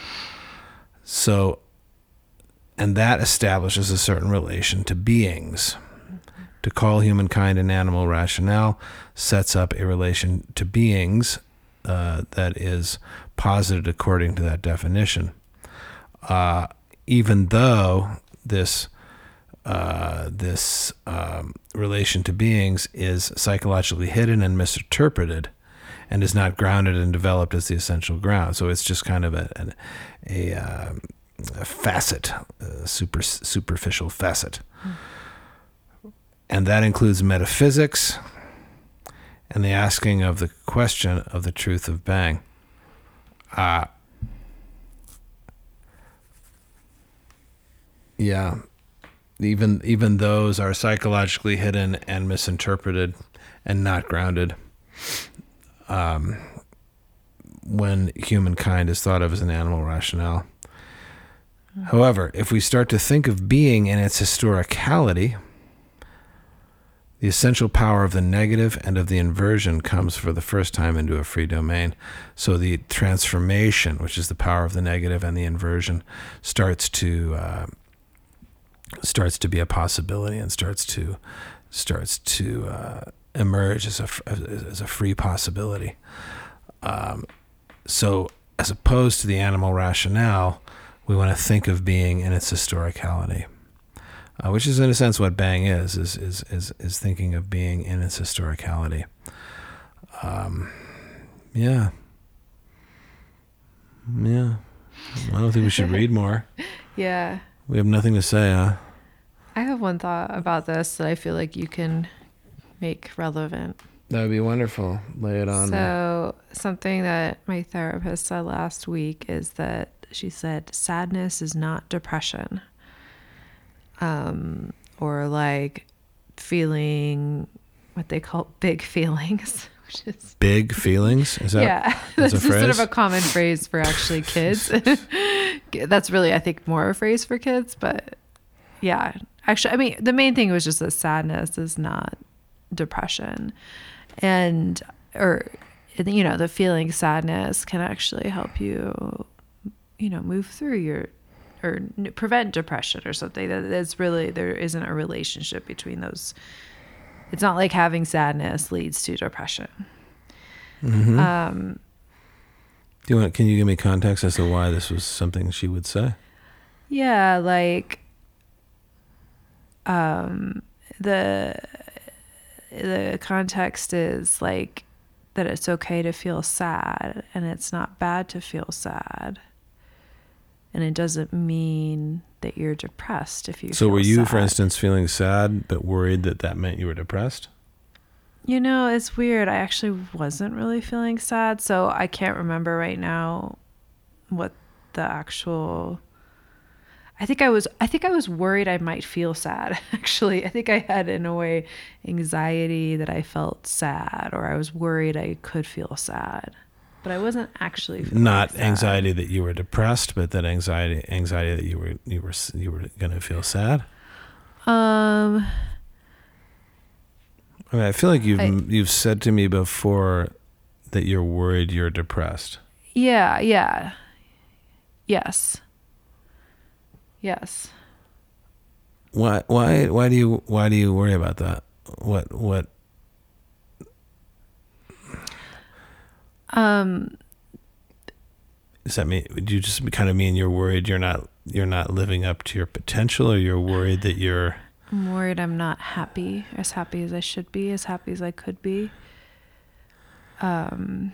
So, and that establishes a certain relation to beings. Mm-hmm. To call humankind an animal rationale sets up a relation to beings uh, that is posited according to that definition. Uh, even though this uh, this um, relation to beings is psychologically hidden and misinterpreted, and is not grounded and developed as the essential ground, so it's just kind of a a, a, uh, a facet, a super superficial facet, mm. and that includes metaphysics and the asking of the question of the truth of being. Uh, Yeah, even even those are psychologically hidden and misinterpreted and not grounded um, when humankind is thought of as an animal rationale. Mm-hmm. However, if we start to think of being in its historicality, the essential power of the negative and of the inversion comes for the first time into a free domain. So the transformation, which is the power of the negative and the inversion, starts to uh, starts to be a possibility and starts to starts to uh, emerge as a as a free possibility. Um, so, as opposed to the animal rationale, we want to think of being in its historicality, uh, which is in a sense what Bang is is is is is thinking of being in its historicality. Um, yeah, yeah. I don't think we should read more. Yeah. We have nothing to say, huh? I have one thought about this that I feel like you can make relevant. That would be wonderful. Lay it on. So something that my therapist said last week is that she said sadness is not depression. Um, or like feeling what they call big feelings. Which is big feelings? Is that yeah, that's, that's a sort of a common phrase for actually kids. That's really, I think, more a phrase for kids. But yeah, actually, I mean, the main thing was just that sadness is not depression. And, or, you know, the feeling sadness can actually help you, you know, move through your, or prevent depression or something. That it's really, there isn't a relationship between those. It's not like having sadness leads to depression. Mm-hmm. Um, Do you want? Can you give me context as to why this was something she would say? Yeah, like um, the the context is like that it's okay to feel sad, and it's not bad to feel sad, and it doesn't mean that you're depressed if you. So feel were you, sad. for instance, feeling sad but worried that that meant you were depressed? You know, it's weird. I actually wasn't really feeling sad, so I can't remember right now what the actual... I think I was, I think I was worried I might feel sad. Actually, I think I had, in a way, anxiety that I felt sad, or I was worried I could feel sad, but I wasn't actually feeling Not sad. anxiety that you were depressed, but that anxiety, anxiety that you were, you were, you were going to feel sad. Um, I mean, I feel like you've, I- you've said to me before that you're worried you're depressed. yeah, yeah. Yes. Yes. Why, why, why do you, why do you worry about that? What, what, Um, does that mean? Do you just kind of mean you're worried you're not, you're not living up to your potential, or you're worried that you're, I'm worried I'm not happy, as happy as I should be, as happy as I could be. Um,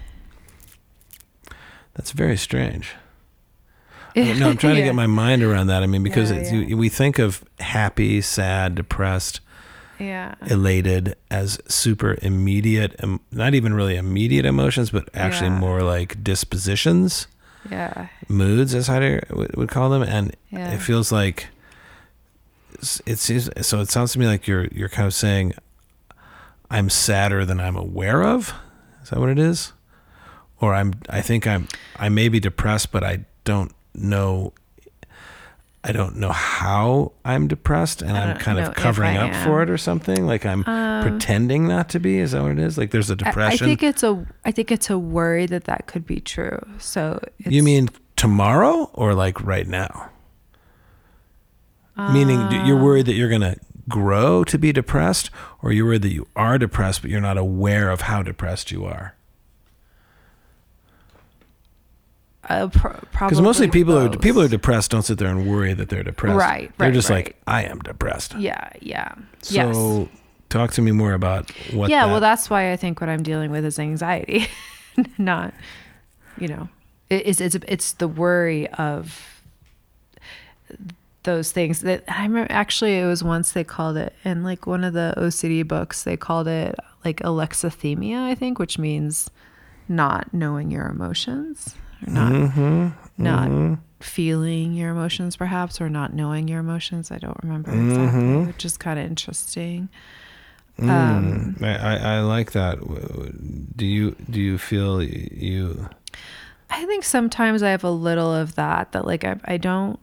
that's very strange. No, I'm trying to Yeah. get my mind around that. I mean, because Yeah, it's, yeah. You, we think of happy, sad, depressed, Yeah. elated as super immediate, um, not even really immediate emotions, but actually Yeah. more like dispositions, Yeah. moods, as Heidegger would, would call them. And Yeah. it feels like it's, it seems, so it sounds to me like you're, you're kind of saying, I'm sadder than I'm aware of. Is that what it is? Or I'm, I think I'm, I may be depressed, but I don't know, I don't know how I'm depressed, and I I'm don't kind know of if covering I up am. for it or something. Like I'm Um, pretending not to be. Is that what it is? Like there's a I- depression. I think it's a, I think it's a worry that that could be true. So it's, You mean tomorrow or like right now? Meaning d- you're worried that you're going to grow to be depressed, or you're worried that you are depressed, but you're not aware of how depressed you are? uh, pr- probably Because mostly people who are both. people who are depressed don't sit there and worry that they're depressed. Right, They're right, just right. like, I am depressed. Yeah. Yeah. So yes. talk to me more about what. Yeah. that- Well, that's why I think what I'm dealing with is anxiety, not, you know, it, it's, it's, it's the worry of those things that I remember. Actually, it was once they called it in like one of the O C D books, they called it like alexithymia, I think, which means not knowing your emotions, or not, Mm-hmm. not feeling your emotions perhaps, or not knowing your emotions. I don't remember exactly, Mhm. which is kind of interesting. Mm, Um, I, I I like that. W- Do you do you feel y- you? I think sometimes I have a little of that, that like I, I don't,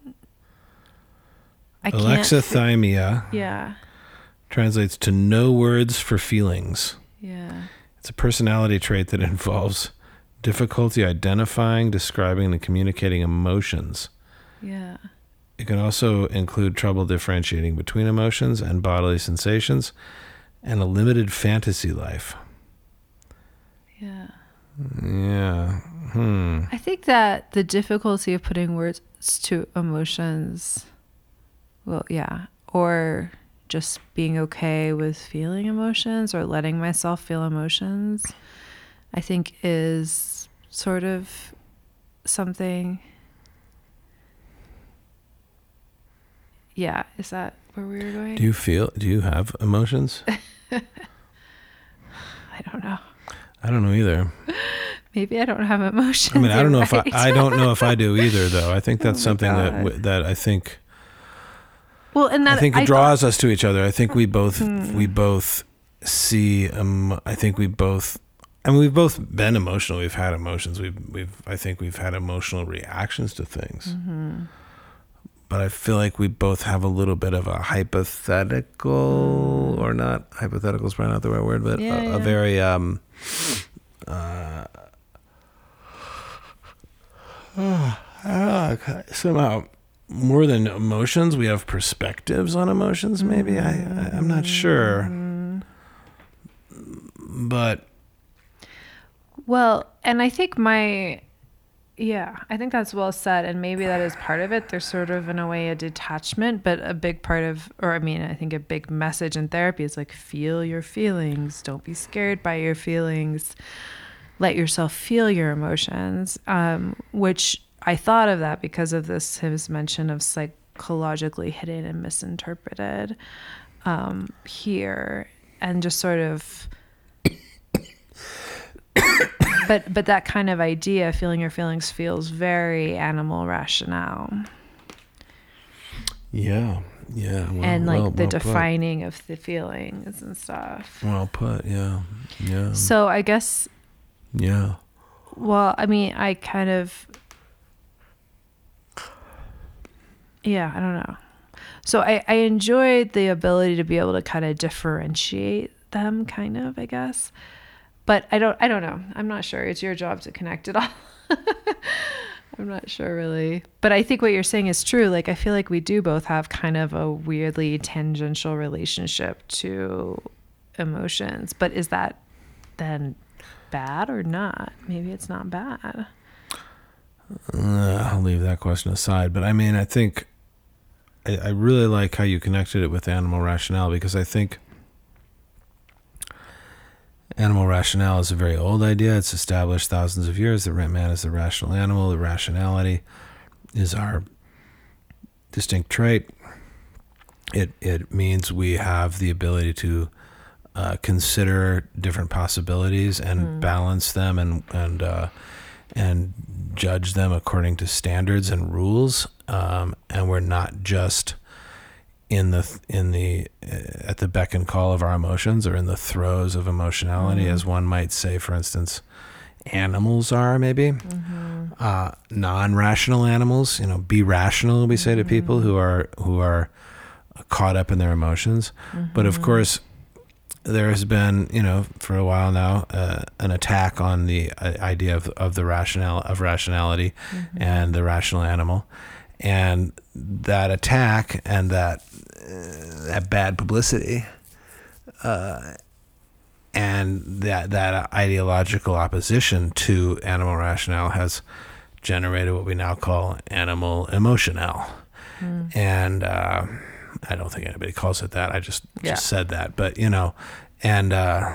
I can't. Alexithymia Yeah. translates to no words for feelings. Yeah. It's a personality trait that involves difficulty identifying, describing, and communicating emotions. Yeah. It can also include trouble differentiating between emotions and bodily sensations, and a limited fantasy life. Yeah. Yeah. Hmm. I think that the difficulty of putting words to emotions, well, yeah, or just being okay with feeling emotions or letting myself feel emotions, I think is sort of something. Yeah, is that where we were going? Do you feel? Do you have emotions? I don't know. I don't know either. Maybe I don't have emotions. I mean, I don't know you're if I, right. I don't know if I do either, though. I think that's Oh my something that God. w- that I think Well, and that I think it thought- draws us to each other. I think we both Hmm. we both see. Um, I think we both. I mean, we've both been emotional. We've had emotions. We've we've. I think we've had emotional reactions to things. Mm-hmm. But I feel like we both have a little bit of a hypothetical, or not hypothetical is probably not the right word, but Yeah, a, yeah. a very um, uh, uh, somehow more than emotions, we have perspectives on emotions. Maybe I, I I'm not sure, but Well, and I think my, yeah, I think that's well said. And maybe that is part of it. There's sort of, in a way, a detachment, but a big part of, or I mean, I think a big message in therapy is like, feel your feelings. Don't be scared by your feelings. Let yourself feel your emotions, um, which I thought of that because of this, his mention of psychologically hidden and misinterpreted um, here, and just sort of, but but that kind of idea, feeling your feelings, feels very animal rationale. Yeah. Yeah. Well, and like well, the well defining of the feelings and stuff. Put. Well put. Yeah. Yeah. So I guess, yeah. well, I mean, I kind of, yeah, I don't know. So I, I enjoyed the ability to be able to kind of differentiate them, kind of, I guess. But I don't, I don't know. I'm not sure. It's your job to connect it all. I'm not sure really. But I think what you're saying is true. Like, I feel like we do both have kind of a weirdly tangential relationship to emotions. But is that then bad or not? Maybe it's not bad. Uh, I'll leave that question aside. But I mean, I think I, I really like how you connected it with animal rationale, because I think animal rationale is a very old idea. It's established thousands of years that man is the rational animal. The rationality is our distinct trait. It it means we have the ability to uh, consider different possibilities and mm. balance them and and uh, and judge them according to standards and rules. Um, and we're not just in the in the uh, at the beck and call of our emotions, or in the throes of emotionality, mm-hmm. as one might say, for instance, animals are maybe mm-hmm. uh, non-rational animals. You know, be rational, we say mm-hmm. to people who are who are caught up in their emotions. Mm-hmm. But of course, there has been, you know, for a while now, uh, an attack on the uh, idea of of the rational of rationality mm-hmm. and the rational animal. And that attack and that uh, that bad publicity uh, and that that ideological opposition to animal rationale has generated what we now call animal emotionale. Mm. And uh, I don't think anybody calls it that. I just, yeah. just said that. But, you know, and... Uh,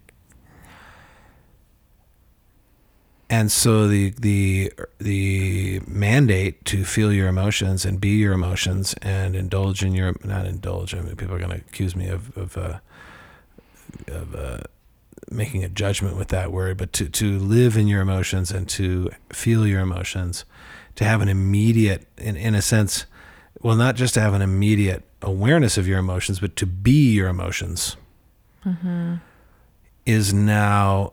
And so the the the mandate to feel your emotions and be your emotions and indulge in your not indulge. I mean, people are going to accuse me of of uh, of uh, making a judgment with that word, but to to live in your emotions and to feel your emotions, to have an immediate, in in a sense, well, not just to have an immediate awareness of your emotions, but to be your emotions, mm-hmm. is now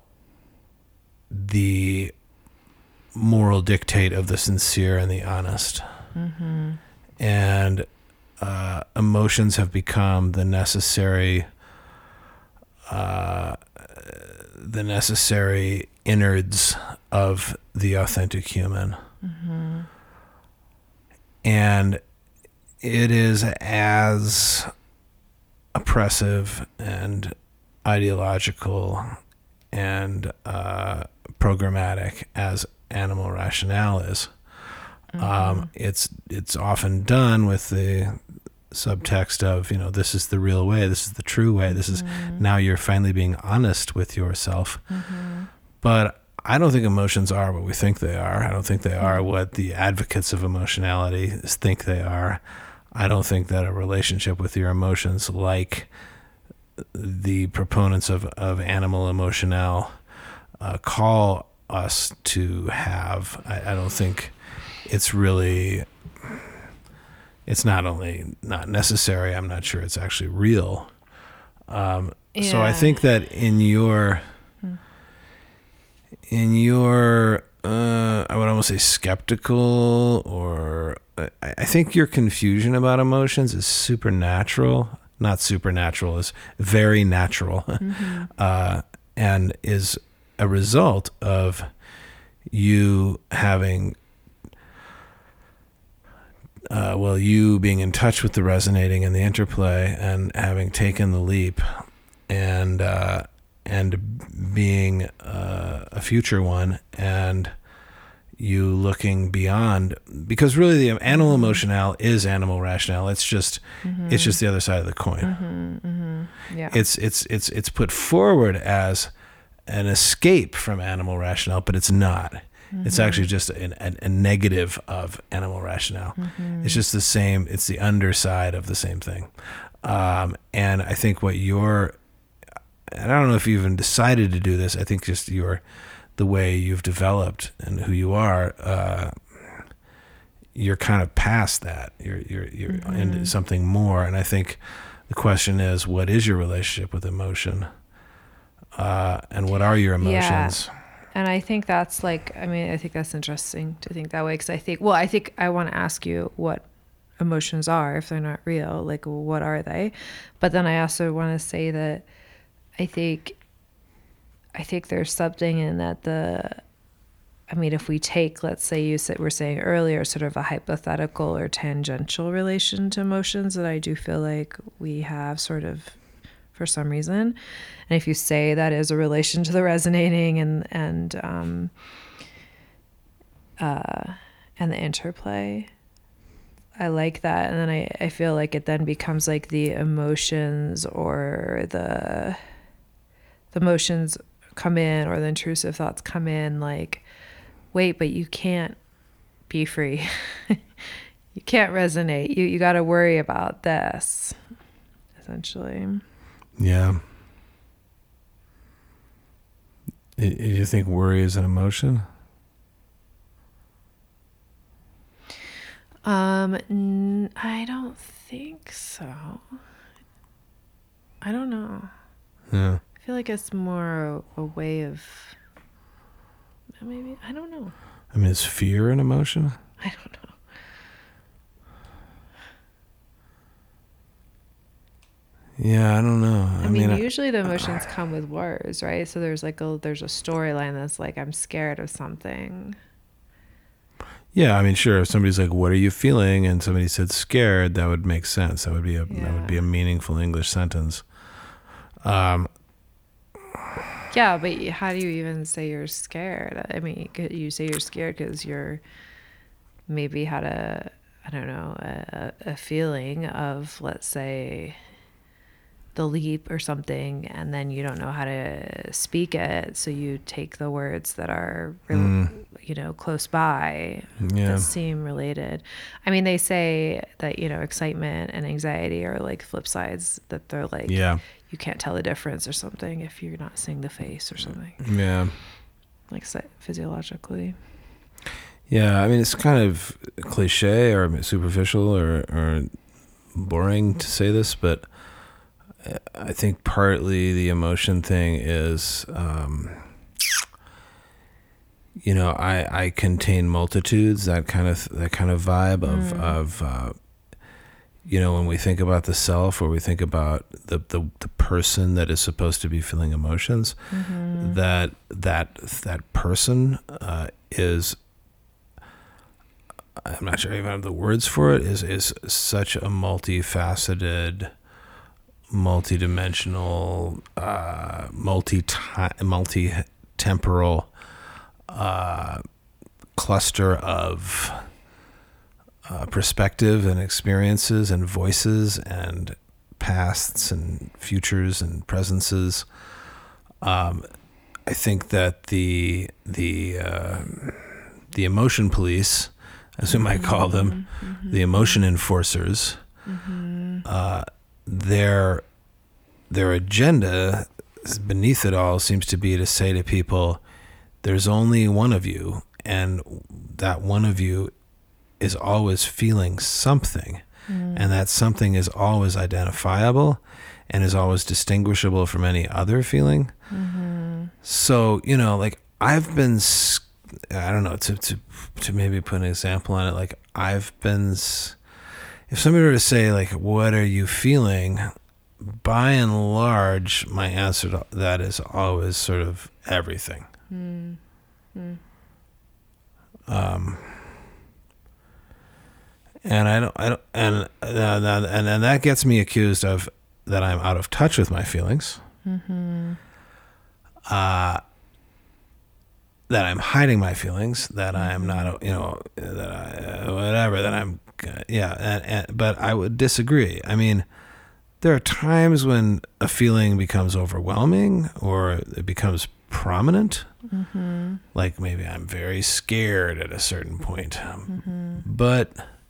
the moral dictate of the sincere and the honest. Mm-hmm. And uh, emotions have become the necessary uh, the necessary innards of the authentic human. Mm-hmm. And it is as oppressive and ideological and uh, programmatic as animal rationale is. Mm-hmm. Um, it's it's often done with the subtext of, you know, this is the real way, this is the true way, this is mm-hmm. now you're finally being honest with yourself. Mm-hmm. But I don't think emotions are what we think they are. I don't think they are what the advocates of emotionality think they are. I don't think that a relationship with your emotions, like the proponents of, of animal emotionale uh, call us to have, I, I don't think it's really, it's not only not necessary, I'm not sure it's actually real. Um, yeah. So I think that in your, in your, uh, I would almost say skeptical, or I, I think your confusion about emotions is supernatural. Not supernatural, is very natural, mm-hmm. uh, and is a result of you having, uh, well, you being in touch with the resonating and the interplay, and having taken the leap, and uh, and being uh, a future one, and you looking beyond, because really the animal emotionale is animal rationale. It's just, mm-hmm. it's just the other side of the coin. Mm-hmm, mm-hmm. Yeah. It's, it's, it's, it's put forward as an escape from animal rationale, but it's not. Mm-hmm. It's actually just an, an, a negative of animal rationale. Mm-hmm. It's just the same. It's the underside of the same thing. Um, and I think what you're, and I don't know if you even decided to do this. I think just your, the way you've developed and who you are, uh, you're kind of past that. You're you're you're Mm-hmm. into something more. And I think the question is, what is your relationship with emotion? Uh, and what are your emotions? Yeah. And I think that's like, I mean, I think that's interesting to think that way, because I think, well, I think I want to ask you what emotions are, if they're not real, like, what are they? But then I also want to say that I think, I think there's something in that the, I mean, if we take, let's say you said, were saying earlier, sort of a hypothetical or tangential relation to emotions, that I do feel like we have sort of for some reason. And if you say that is a relation to the resonating and, and, um, uh, and the interplay, I like that. And then I, I feel like it then becomes like the emotions or the, the emotions come in, or the intrusive thoughts come in, like, wait, but you can't be free. You can't resonate. You, you got to worry about this, essentially. Yeah. Do you think worry is an emotion? Um, n- I don't think so. I don't know. Yeah. I feel like it's more a, a way of, maybe, I don't know. I mean, is fear an emotion? I don't know. Yeah, I don't know. I, I, mean, mean, usually the emotions come with words, right? So there's like a, there's a storyline that's like, I'm scared of something. yeah, I mean, sure. If somebody's like, "What are you feeling?" and somebody said "scared," that would make sense. That would be a that would be a meaningful English sentence. Um. Yeah, but how do you even say you're scared? I mean, you say you're scared because you're maybe had a, I don't know, a, a feeling of, let's say, the leap or something, and then you don't know how to speak it, so you take the words that are really, mm. you know, close by, yeah. that seem related. I mean, they say that, you know, excitement and anxiety are like flip sides, that they're like, yeah. you can't tell the difference or something if you're not seeing the face or something. Yeah. Like physiologically. Yeah, I mean, it's kind of cliche or superficial or, or boring to say this, but I think partly the emotion thing is, um, you know, I, I contain multitudes, that kind of that kind of vibe of mm. of uh, you know, when we think about the self, or we think about the the, the person that is supposed to be feeling emotions, mm-hmm. that that that person uh, is, I'm not sure I even have the words for it, is is such a multifaceted, multi-dimensional, uh, multi multi-temporal uh, cluster of uh, perspective and experiences and voices and pasts and futures and presences. Um, I think that the the uh, the emotion police, as we might call them, mm-hmm. the emotion enforcers, mm-hmm. uh, their their agenda beneath it all seems to be to say to people, there's only one of you, and that one of you is always feeling something, mm. and that something is always identifiable and is always distinguishable from any other feeling. Mm-hmm. So, you know, like I've been, I don't know, to, to, to maybe put an example on it, like I've been, if somebody were to say, like, what are you feeling? By and large, my answer to that is always sort of everything. Mm. Mm. Um, and I don't, I don't, and, uh, and, and that gets me accused of that I'm out of touch with my feelings. Mm-hmm. Uh, that I'm hiding my feelings, that mm-hmm. I'm not, you know, that I, uh, whatever, that I'm, uh, yeah. And, and, but I would disagree. I mean, there are times when a feeling becomes overwhelming or it becomes prominent. Mm-hmm. Like maybe I'm very scared at a certain point. Um, mm-hmm. But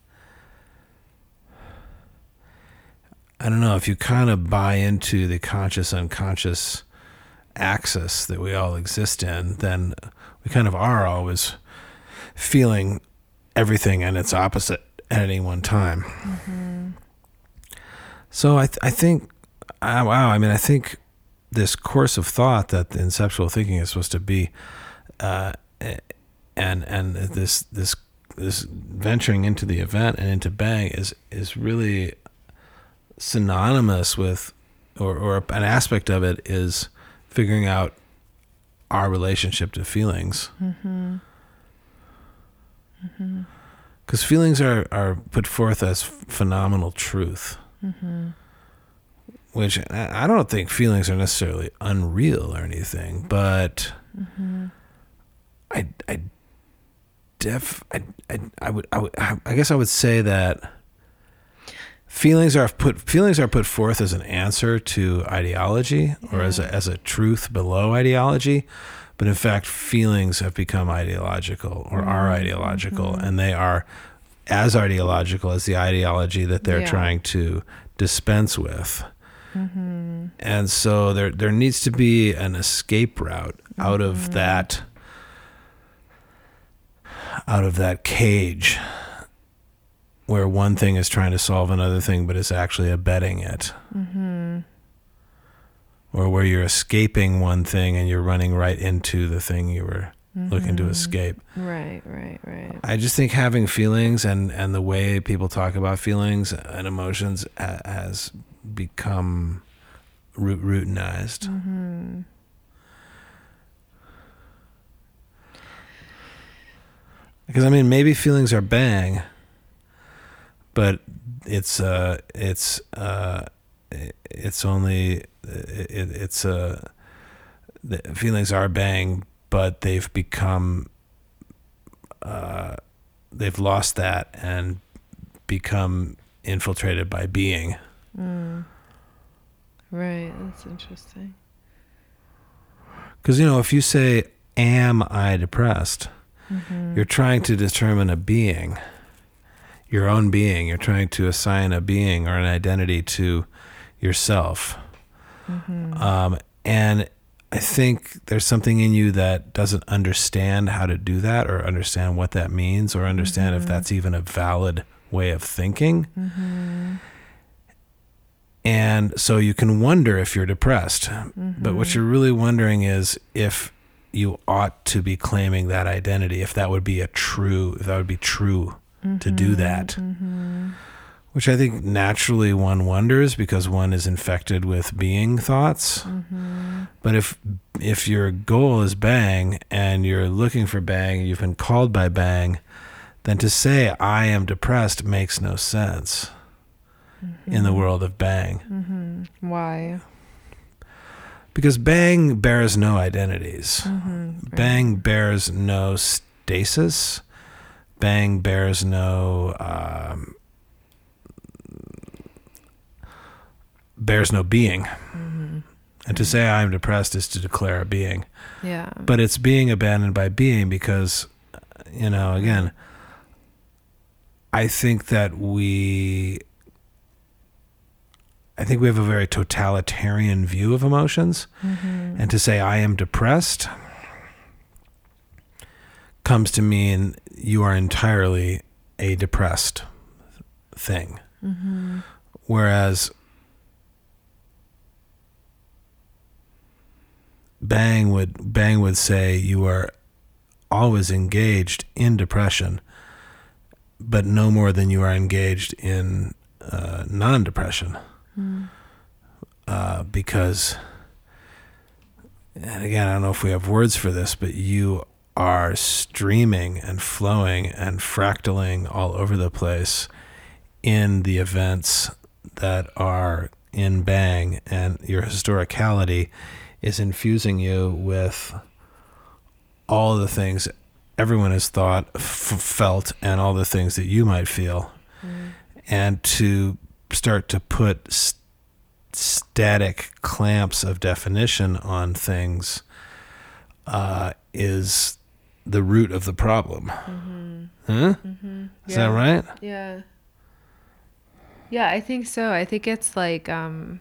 I don't know, if you kind of buy into the conscious unconscious axis that we all exist in, then we kind of are always feeling everything and its opposite at any one time. Mm-hmm. So I th- I think, uh, wow, I mean, I think this course of thought that the inceptual thinking is supposed to be, uh, and and this this this venturing into the event and into Bang is is really synonymous with, or or an aspect of it is figuring out our relationship to feelings. Mm-hmm. Mm-hmm. Because feelings are, are put forth as phenomenal truth. Mm-hmm. Which I I don't think feelings are necessarily unreal or anything, but Mm-hmm. I I def I, I I would I would I guess I would say that feelings are put feelings are put forth as an answer to ideology, or as a as a truth below ideology, but in fact feelings have become ideological, or are ideological, Mm-hmm. and they are as ideological as the ideology that they're Yeah. trying to dispense with. Mm-hmm. And so there there needs to be an escape route out of Mm-hmm. that out of that cage where one thing is trying to solve another thing but is actually abetting it. Mm-hmm. Or where you're escaping one thing and you're running right into the thing you were looking to Mm-hmm. escape. Right, right, right. I just think having feelings and, and the way people talk about feelings and emotions ha- has become root routinized. Mm-hmm. Because I mean, maybe feelings are Bang, but it's uh, it's uh, it's only it, it's uh, the feelings are Bang, but they've become uh, they've lost that and become infiltrated by being. Mm. Right, that's interesting. Because you know, if you say, "Am I depressed?" Mm-hmm. You're trying to determine a being, your own being. You're trying to assign a being or an identity to yourself. Mm-hmm. Um, and I think there's something in you that doesn't understand how to do that, or understand what that means, or understand Mm-hmm. if that's even a valid way of thinking. Mm-hmm. And so you can wonder if you're depressed. But what you're really wondering is if you ought to be claiming that identity, if that would be a true, if that would be true to do that. Mm-hmm. Which I think naturally one wonders, because one is infected with being thoughts. Mm-hmm. But if if your goal is Bang and you're looking for Bang, you've been called by Bang, then to say I am depressed makes no sense Mm-hmm. in the world of Bang. Mm-hmm. Why? Because Bang bears no identities. Mm-hmm. Right. Bang bears no stasis. Bang bears no um, bears no being. Mm-hmm. And to say I'm depressed is to declare a being. Yeah. But it's being abandoned by being because, you know, again, I think that we I think we have a very totalitarian view of emotions. Mm-hmm. And to say I am depressed comes to mean you are entirely a depressed thing. Mm-hmm. Whereas Bang would Bang would say you are always engaged in depression, but no more than you are engaged in uh, non-depression. Mm. Uh, because, and again, I don't know if we have words for this, but you are streaming and flowing and fractaling all over the place in the events that are in Bang, and your historicality is infusing you with all the things everyone has thought, f- felt, and all the things that you might feel. Mm. And to start to put st- static clamps of definition on things uh, is the root of the problem. Mm-hmm. Huh? Mm-hmm. Is that right? Yeah. Yeah, I think so. I think it's like um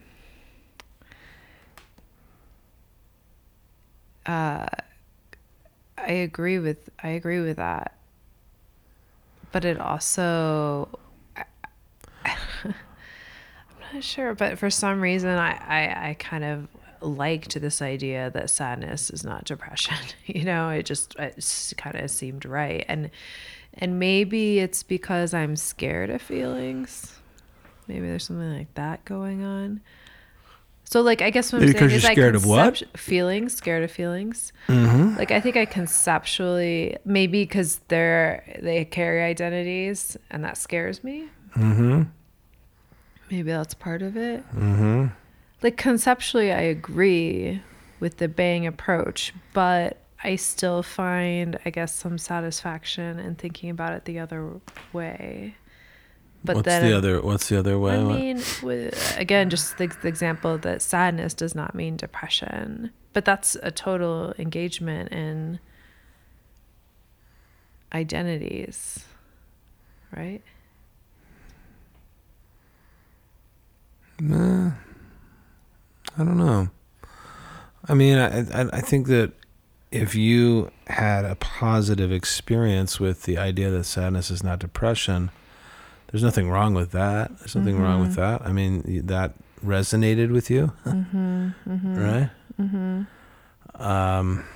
uh I agree with I agree with that. but it also, I'm not sure, but for some reason I, I, I kind of liked this idea that sadness is not depression. You know, it just it kind of seemed right. And and maybe it's because I'm scared of feelings. Maybe there's something like that going on. So, like, I guess what I'm Because saying is you're I scared of what? concept- feelings, scared of feelings. Mm-hmm. Like, I think I conceptually, maybe because they're they carry identities, and that scares me. Mm-hmm. Maybe that's part of it. Mm-hmm. Like, conceptually, I agree with the Bang approach, but I still find, I guess, some satisfaction in thinking about it the other way. But What's then, the other? What's the other way? I What- mean, with, again, just the, the example that sadness does not mean depression, but that's a total engagement in identities, right? Nah, I don't know. I mean, I, I I think that if you had a positive experience with the idea that sadness is not depression, there's nothing wrong with that. There's nothing wrong with that. I mean, y- that resonated with you, Mm-hmm, mm-hmm, right? mm-hmm. Um,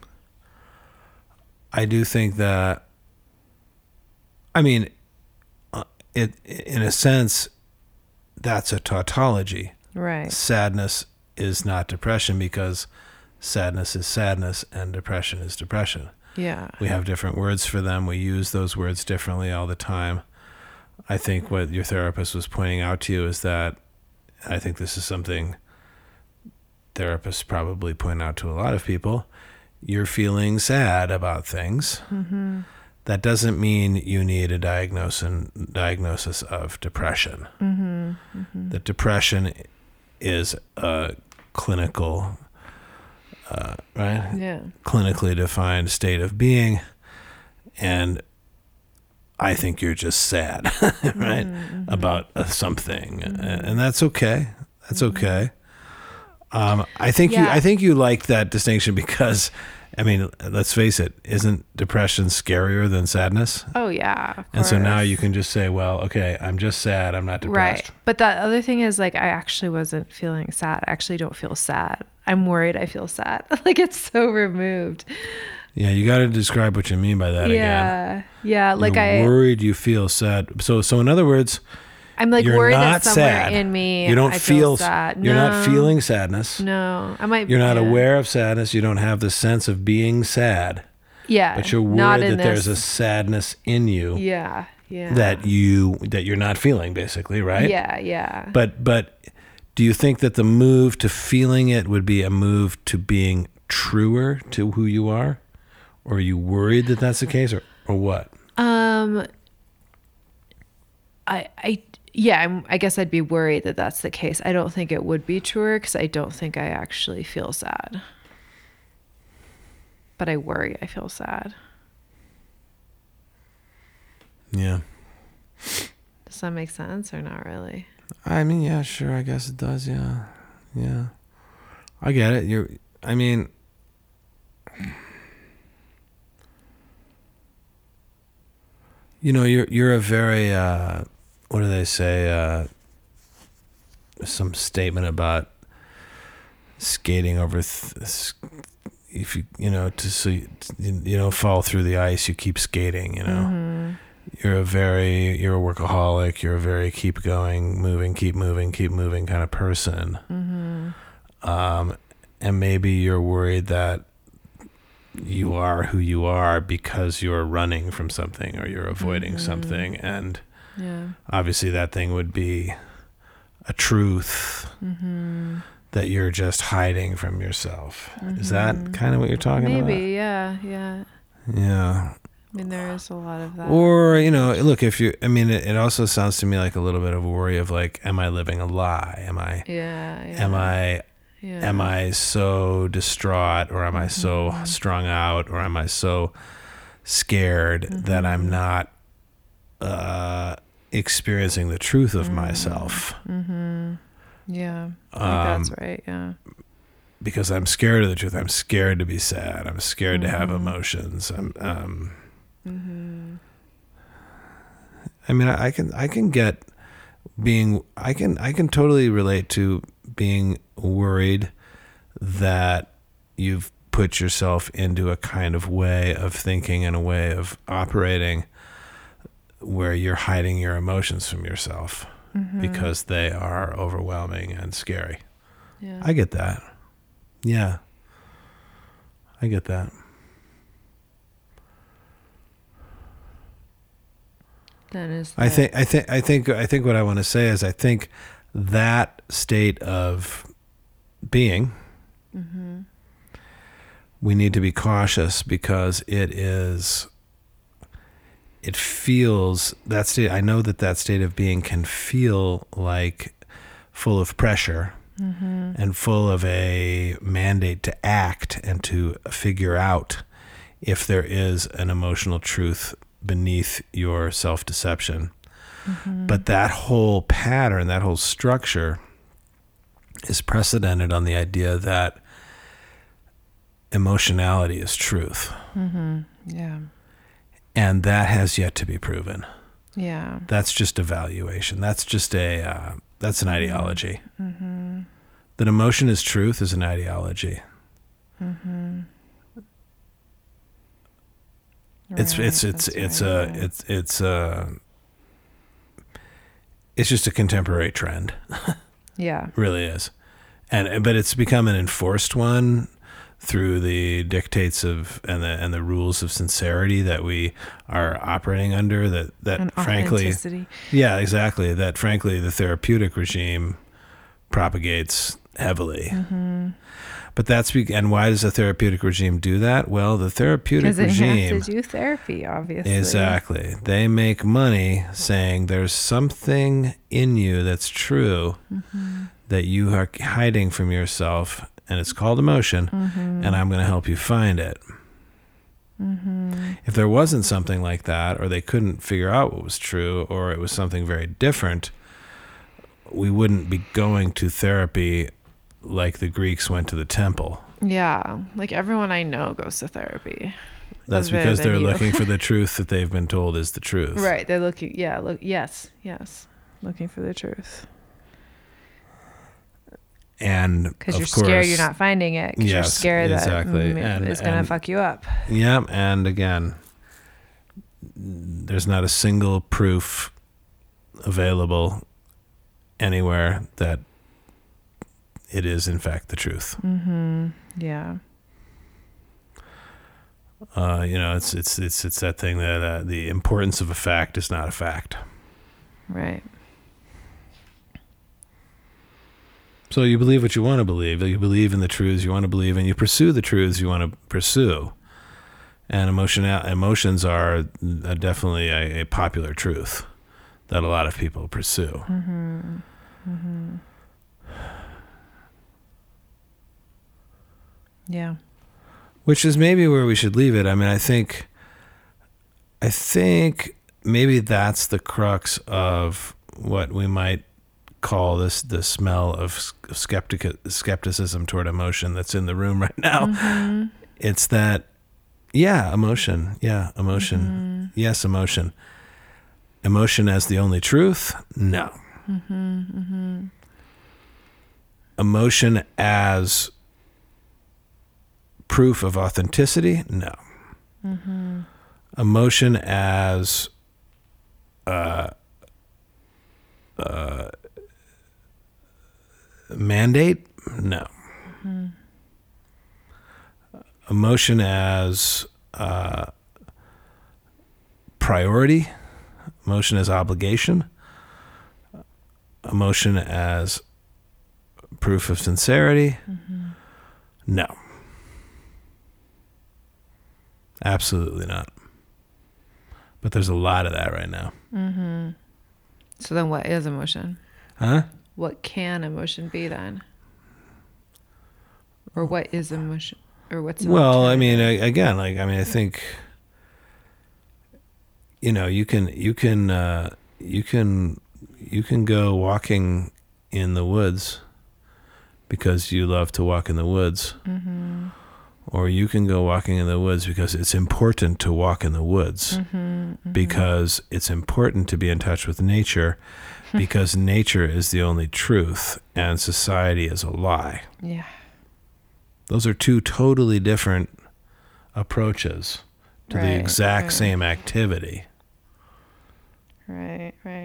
I do think that, I mean, uh, it in a sense, that's a tautology. Right. Sadness is not depression because sadness is sadness and depression is depression. Yeah. We have different words for them. We use those words differently all the time. I think what your therapist was pointing out to you is that, I think this is something therapists probably point out to a lot of people, you're feeling sad about things. Mm-hmm. That doesn't mean you need a diagnosis diagnosis of depression. Mm-hmm. Mm-hmm. That depression is a clinical, uh, right? Yeah. Clinically defined state of being, and I think you're just sad, right? Mm-hmm. About uh, something, mm-hmm. and, and that's okay. That's okay. Um, I think you. Yeah. I think you like that distinction because, I mean, let's face it. Isn't depression scarier than sadness? Oh yeah. Of And so now course. you can just say, well, okay, I'm just sad. I'm not depressed. Right. But that other thing is, like, I actually wasn't feeling sad. I actually don't feel sad. I'm worried I feel sad. Like, it's so removed. Yeah, you got to describe what you mean by that again. Yeah. Yeah. Like, You're I, worried you feel sad. So, so in other words, I'm like you're worried not that somewhere sad. in me, you don't I feel, feel sad. You're No. not feeling sadness. No, I might. You're not yeah. aware of sadness. You don't have the sense of being sad. Yeah. But you're not worried in that there's a this- sadness in you Yeah. Yeah. that you that you're not feeling, basically, right? Yeah. Yeah. But but do you think that the move to feeling it would be a move to being truer to who you are? Or are you worried that that's the case, or, or what? Um, I, I, yeah, I'm, I guess I'd be worried that that's the case. I don't think it would be truer because I don't think I actually feel sad. But I worry I feel sad. Yeah. Does that make sense or not really? I mean, yeah, sure. I guess it does. Yeah. Yeah. I get it. You're, I mean, you know, you're, you're a very, uh, what do they say? Uh, some statement about skating over, th- if you, you know, to, so you, you don't fall through the ice, you keep skating, you know. Mm-hmm. You're a very, you're a workaholic. You're a very keep going, moving, keep moving, keep moving kind of person. Mm-hmm. Um, and maybe you're worried that you are who you are because you're running from something or you're avoiding Mm-hmm. something. And Yeah. obviously that thing would be a truth Mm-hmm. that you're just hiding from yourself. Is that kind of what you're talking Maybe. Yeah. Yeah. about? Yeah. I mean, there is a lot of that. Or, you know, look, if you, I mean, it, it also sounds to me like a little bit of a worry of like, am I living a lie? Am I, yeah. Yeah. am I, Yeah. am I so distraught, or am I so Mm-hmm. strung out, or am I so scared Mm-hmm. that I'm not uh, experiencing the truth of myself? Mm-hmm. Yeah. I think Um, that's right. Yeah. Because I'm scared of the truth. I'm scared to be sad. I'm scared to have Mm-hmm. emotions. I'm, um, Mm-hmm. I mean, I, I can I can get being I can I can totally relate to being worried that you've put yourself into a kind of way of thinking and a way of operating where you're hiding your emotions from yourself mm-hmm. because they are overwhelming and scary. Yeah. I get that. Yeah. I get that. That is I think I think I think I think what I want to say is I think that state of being mm-hmm. we need to be cautious because it is it feels that state I know that that state of being can feel like full of pressure mm-hmm. and full of a mandate to act and to figure out if there is an emotional truth beneath your self-deception. Mm-hmm. But that whole pattern, that whole structure is precedented on the idea that emotionality is truth. Mm-hmm. Yeah. And that has yet to be proven. Yeah. That's just a valuation. That's just a, uh, that's an ideology. Mm-hmm. That emotion is truth is an ideology. Mm-hmm. It's, right, it's, it's, it's, right, a, yeah. it's, it's, a, it's just a contemporary trend. Yeah. It really is. And, but it's become an enforced one through the dictates of, and the, and the rules of sincerity that we are operating under that, that And frankly, authenticity. yeah, exactly. That frankly, the therapeutic regime propagates heavily. Mm-hmm. But that's, be- and why does the therapeutic regime do that? Well, the therapeutic Because they regime. have to do therapy, obviously. Exactly. They make money saying there's something in you that's true mm-hmm. that you are hiding from yourself, and it's called emotion, mm-hmm. and I'm going to help you find it. Mm-hmm. If there wasn't something like that, or they couldn't figure out what was true, or it was something very different, we wouldn't be going to therapy like the Greeks went to the temple. Yeah. Like everyone I know goes to therapy. That's Other because than they're you. looking for the truth that they've been told is the truth. Right. They're looking, yeah. Look, yes. Yes. Looking for the truth. And because of you're course, scared you're not finding it. Because yes, you're scared exactly. that mm, And- it's going and- to fuck you up. Yeah, and again, there's not a single proof available anywhere that it is in fact the truth. Mm-hmm. Yeah. Uh, you know, it's it's it's it's that thing that uh, the importance of a fact is not a fact. Right. So you believe what you want to believe. You believe in the truths you want to believe, and you pursue the truths you want to pursue. And emotion emotions are uh, definitely a, a popular truth that a lot of people pursue. Mm-hmm. Mm-hmm. Yeah. Which is maybe where we should leave it. I mean, I think, I think maybe that's the crux of what we might call this the smell of skeptic skepticism toward emotion that's in the room right now. Mm-hmm. It's that, yeah, emotion. Yeah, emotion. Mm-hmm. Yes, emotion. Emotion as the only truth? No. Mm-hmm. Mm-hmm. Emotion as proof of authenticity? No. Mm-hmm. Emotion as uh, uh, mandate? No. Mm-hmm. Emotion as uh, priority? Emotion as obligation? Emotion as proof of sincerity? Mm-hmm. No. Absolutely not. But there's a lot of that right now. Mm-hmm. So then what is emotion? Huh? What can emotion be then? Or what is emotion? Or what's an Well, I mean, alternative? I, again, like, I mean, I think, you know, you can, you can, uh, you can, you can go walking in the woods because you love to walk in the woods. Mm-hmm. or you can go walking in the woods because it's important to walk in the woods, Mm-hmm, mm-hmm. because it's important to be in touch with nature, because nature is the only truth and society is a lie. Yeah. Those are two totally different approaches to the Right, exact right. same activity. Right, right.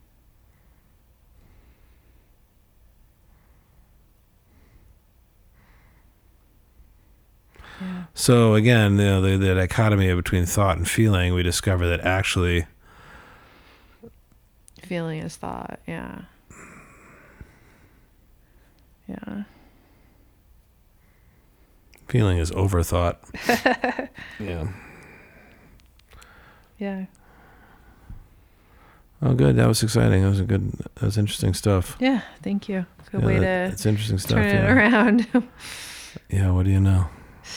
Yeah. So again, you know, the, the dichotomy between thought and feeling, we discover that actually Feeling is thought. Yeah. Yeah. feeling is overthought. Yeah. Yeah. Oh, good. That was exciting. That was a good. That was interesting stuff. Yeah. Thank you. Good Yeah, way that- to It's interesting stuff. turn it Yeah. around. Yeah. What do you know?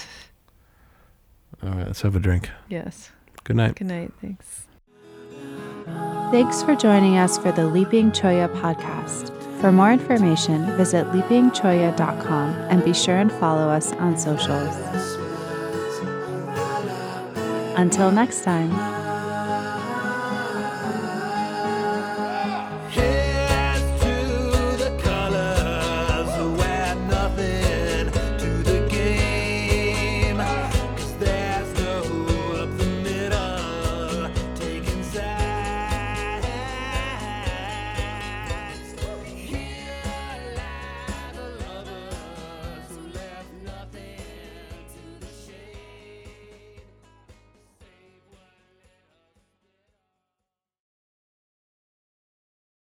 All right. Let's have a drink. Yes. Good night. Good night. Thanks. Thanks for joining us for the Leaping Choya podcast. For more information, visit leaping choya dot com and be sure and follow us on socials. Until next time.